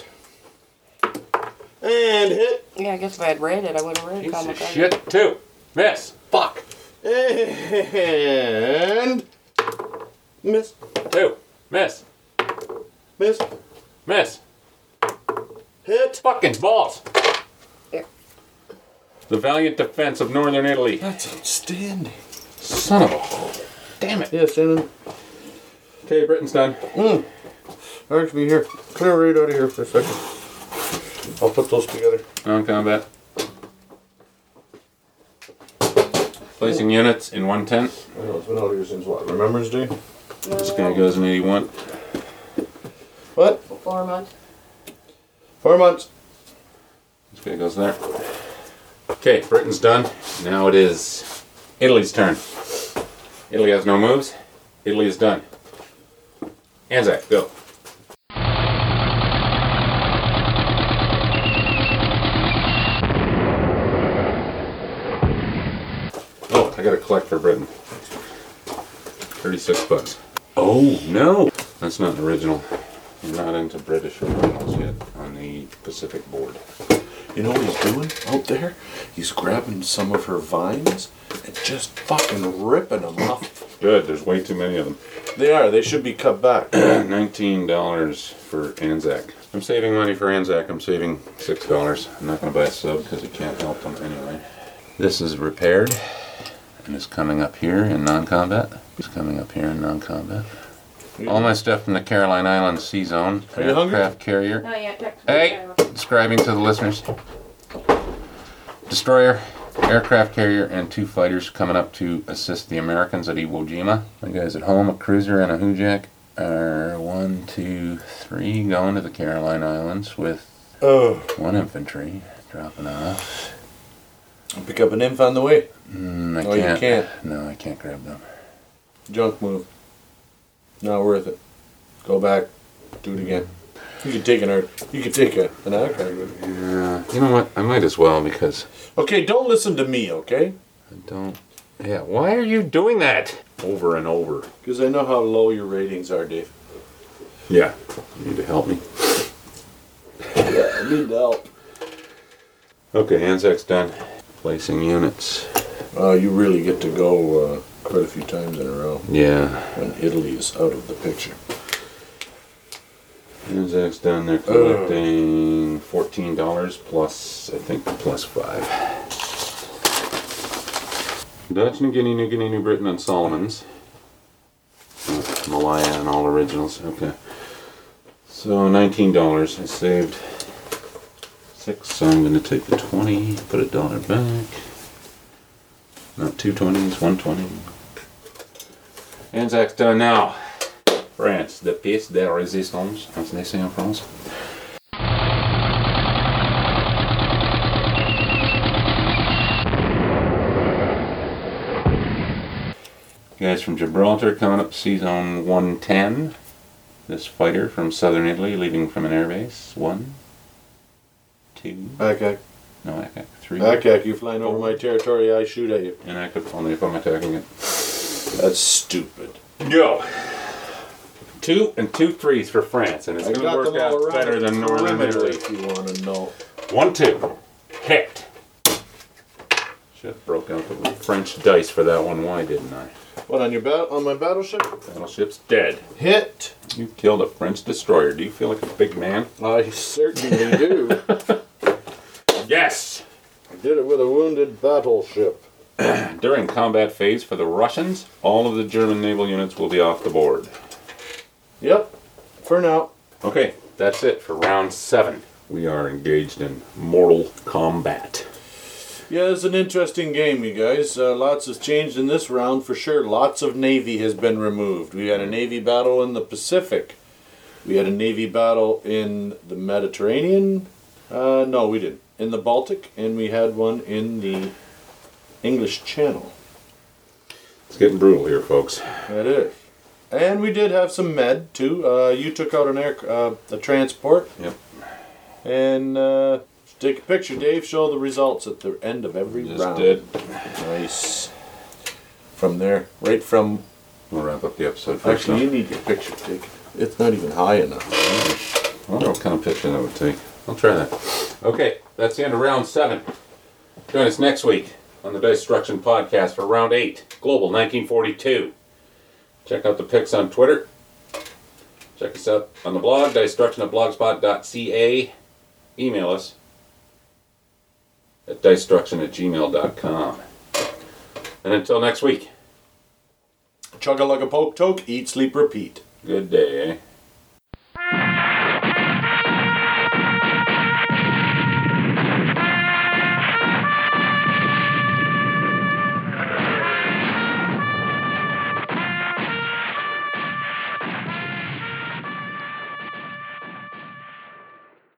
And hit. Yeah, I guess if I had read it, I would have read it. Piece of Comic shit. 2. Miss. Fuck. And miss. 2. Miss. Miss. Hit. Fucking balls. There. The valiant defense of Northern Italy. That's outstanding. Son of a... Damn it. Yes, and Okay, Britain's done. actually here. Clear right out of here for a second. I'll put those together. Non-combat. Placing units in 110. I know it's been out here since what? Remembrance Day? This guy goes in 81. What? 4 months. 4 months. This guy goes there. Okay, Britain's done. Now it is Italy's turn. Italy has no moves. Italy is done. Anzac, go. Oh, I gotta collect for Britain. $36. Oh, no! That's not an original. I'm not into British originals yet on the Pacific board. You know what he's doing out there? He's grabbing some of her vines and just fucking ripping them off. Good, there's way too many of them. They are. They should be cut back. $19 for Anzac. I'm saving money for Anzac. I'm saving $6. I'm not going to buy a sub because I can't help them anyway. This is repaired and it's coming up here in non-combat. It's coming up here in non-combat. All my stuff from the Caroline Islands Sea Zone. Are you hungry? Aircraft carrier. No, yeah, check. Hey, describing to the listeners. Destroyer, aircraft carrier, and 2 fighters coming up to assist the Americans at Iwo Jima. My guys at home, a cruiser and a Hujack, are 1, 2, 3 going to the Caroline Islands with 1 infantry dropping off. Pick up an inf on the way. I Oh, you can't. No, I can't grab them. Junk move. Not worth it. Go back. Do it again. You could take an aircraft with it. Yeah, you know what? I might as well because Okay, don't listen to me, okay? I don't. Yeah, why are you doing that over and over? Because I know how low your ratings are, Dave. Yeah, you need to help me. Yeah, I need help. Okay, Anzac's done. Placing units. You really get to go quite a few times in a row Yeah. when Italy is out of the picture. Anzac's done. They're collecting $14 plus, I think, plus 5. Dutch, New Guinea, New Britain, and Solomons. Malaya and all originals. Okay. So $19. I saved 6, so I'm going to take the 20, put $1 back. Not 2 20s, 120. Anzac's done now. France, the pièce de résistance, as they say in France. Guys from Gibraltar coming up season 110. This fighter from southern Italy leaving from an airbase. 1, 2. Akak. No, Akak. 3. Akak, you're flying over my territory, I shoot at you. Inactive only if I'm attacking it. That's stupid. Go! 2 and 2 3s for France, and it's I going to got work them all out around better the than northern perimeter, Italy. if you want to know. 1 2. Hit! Should have broke out the French dice for that one. Why didn't I? What, on my battleship? Battleship's dead. Hit! You killed a French destroyer. Do you feel like a big man? I certainly do. Yes! I did it with a wounded battleship. During combat phase for the Russians, all of the German naval units will be off the board. Yep, for now. Okay, that's it for round 7. We are engaged in mortal combat. Yeah, it's an interesting game, you guys. Lots has changed in this round for sure. Lots of Navy has been removed. We had a Navy battle in the Pacific. We had a Navy battle in the Mediterranean. No, we didn't. In the Baltic, and we had one in the English Channel. It's getting brutal here, folks. It is. And we did have some med, too. You took out a transport. Yep. And take a picture, Dave. Show the results at the end of every Just round. did. Nice. From there, right from... We'll wrap up the episode first. Actually, you need your picture taken. It's not even high enough. I wonder what kind of picture that would take. I'll try that. Okay, that's the end of round 7. Join us next week on the Dice Destruction Podcast for round 8, Global 1942. Check out the pics on Twitter. Check us out on the blog, dicedestruction@blogspot.ca. Email us at dicedestruction@gmail.com. And until next week, Chug-a-lug-a-poke-toke, eat, sleep, repeat. good day, eh?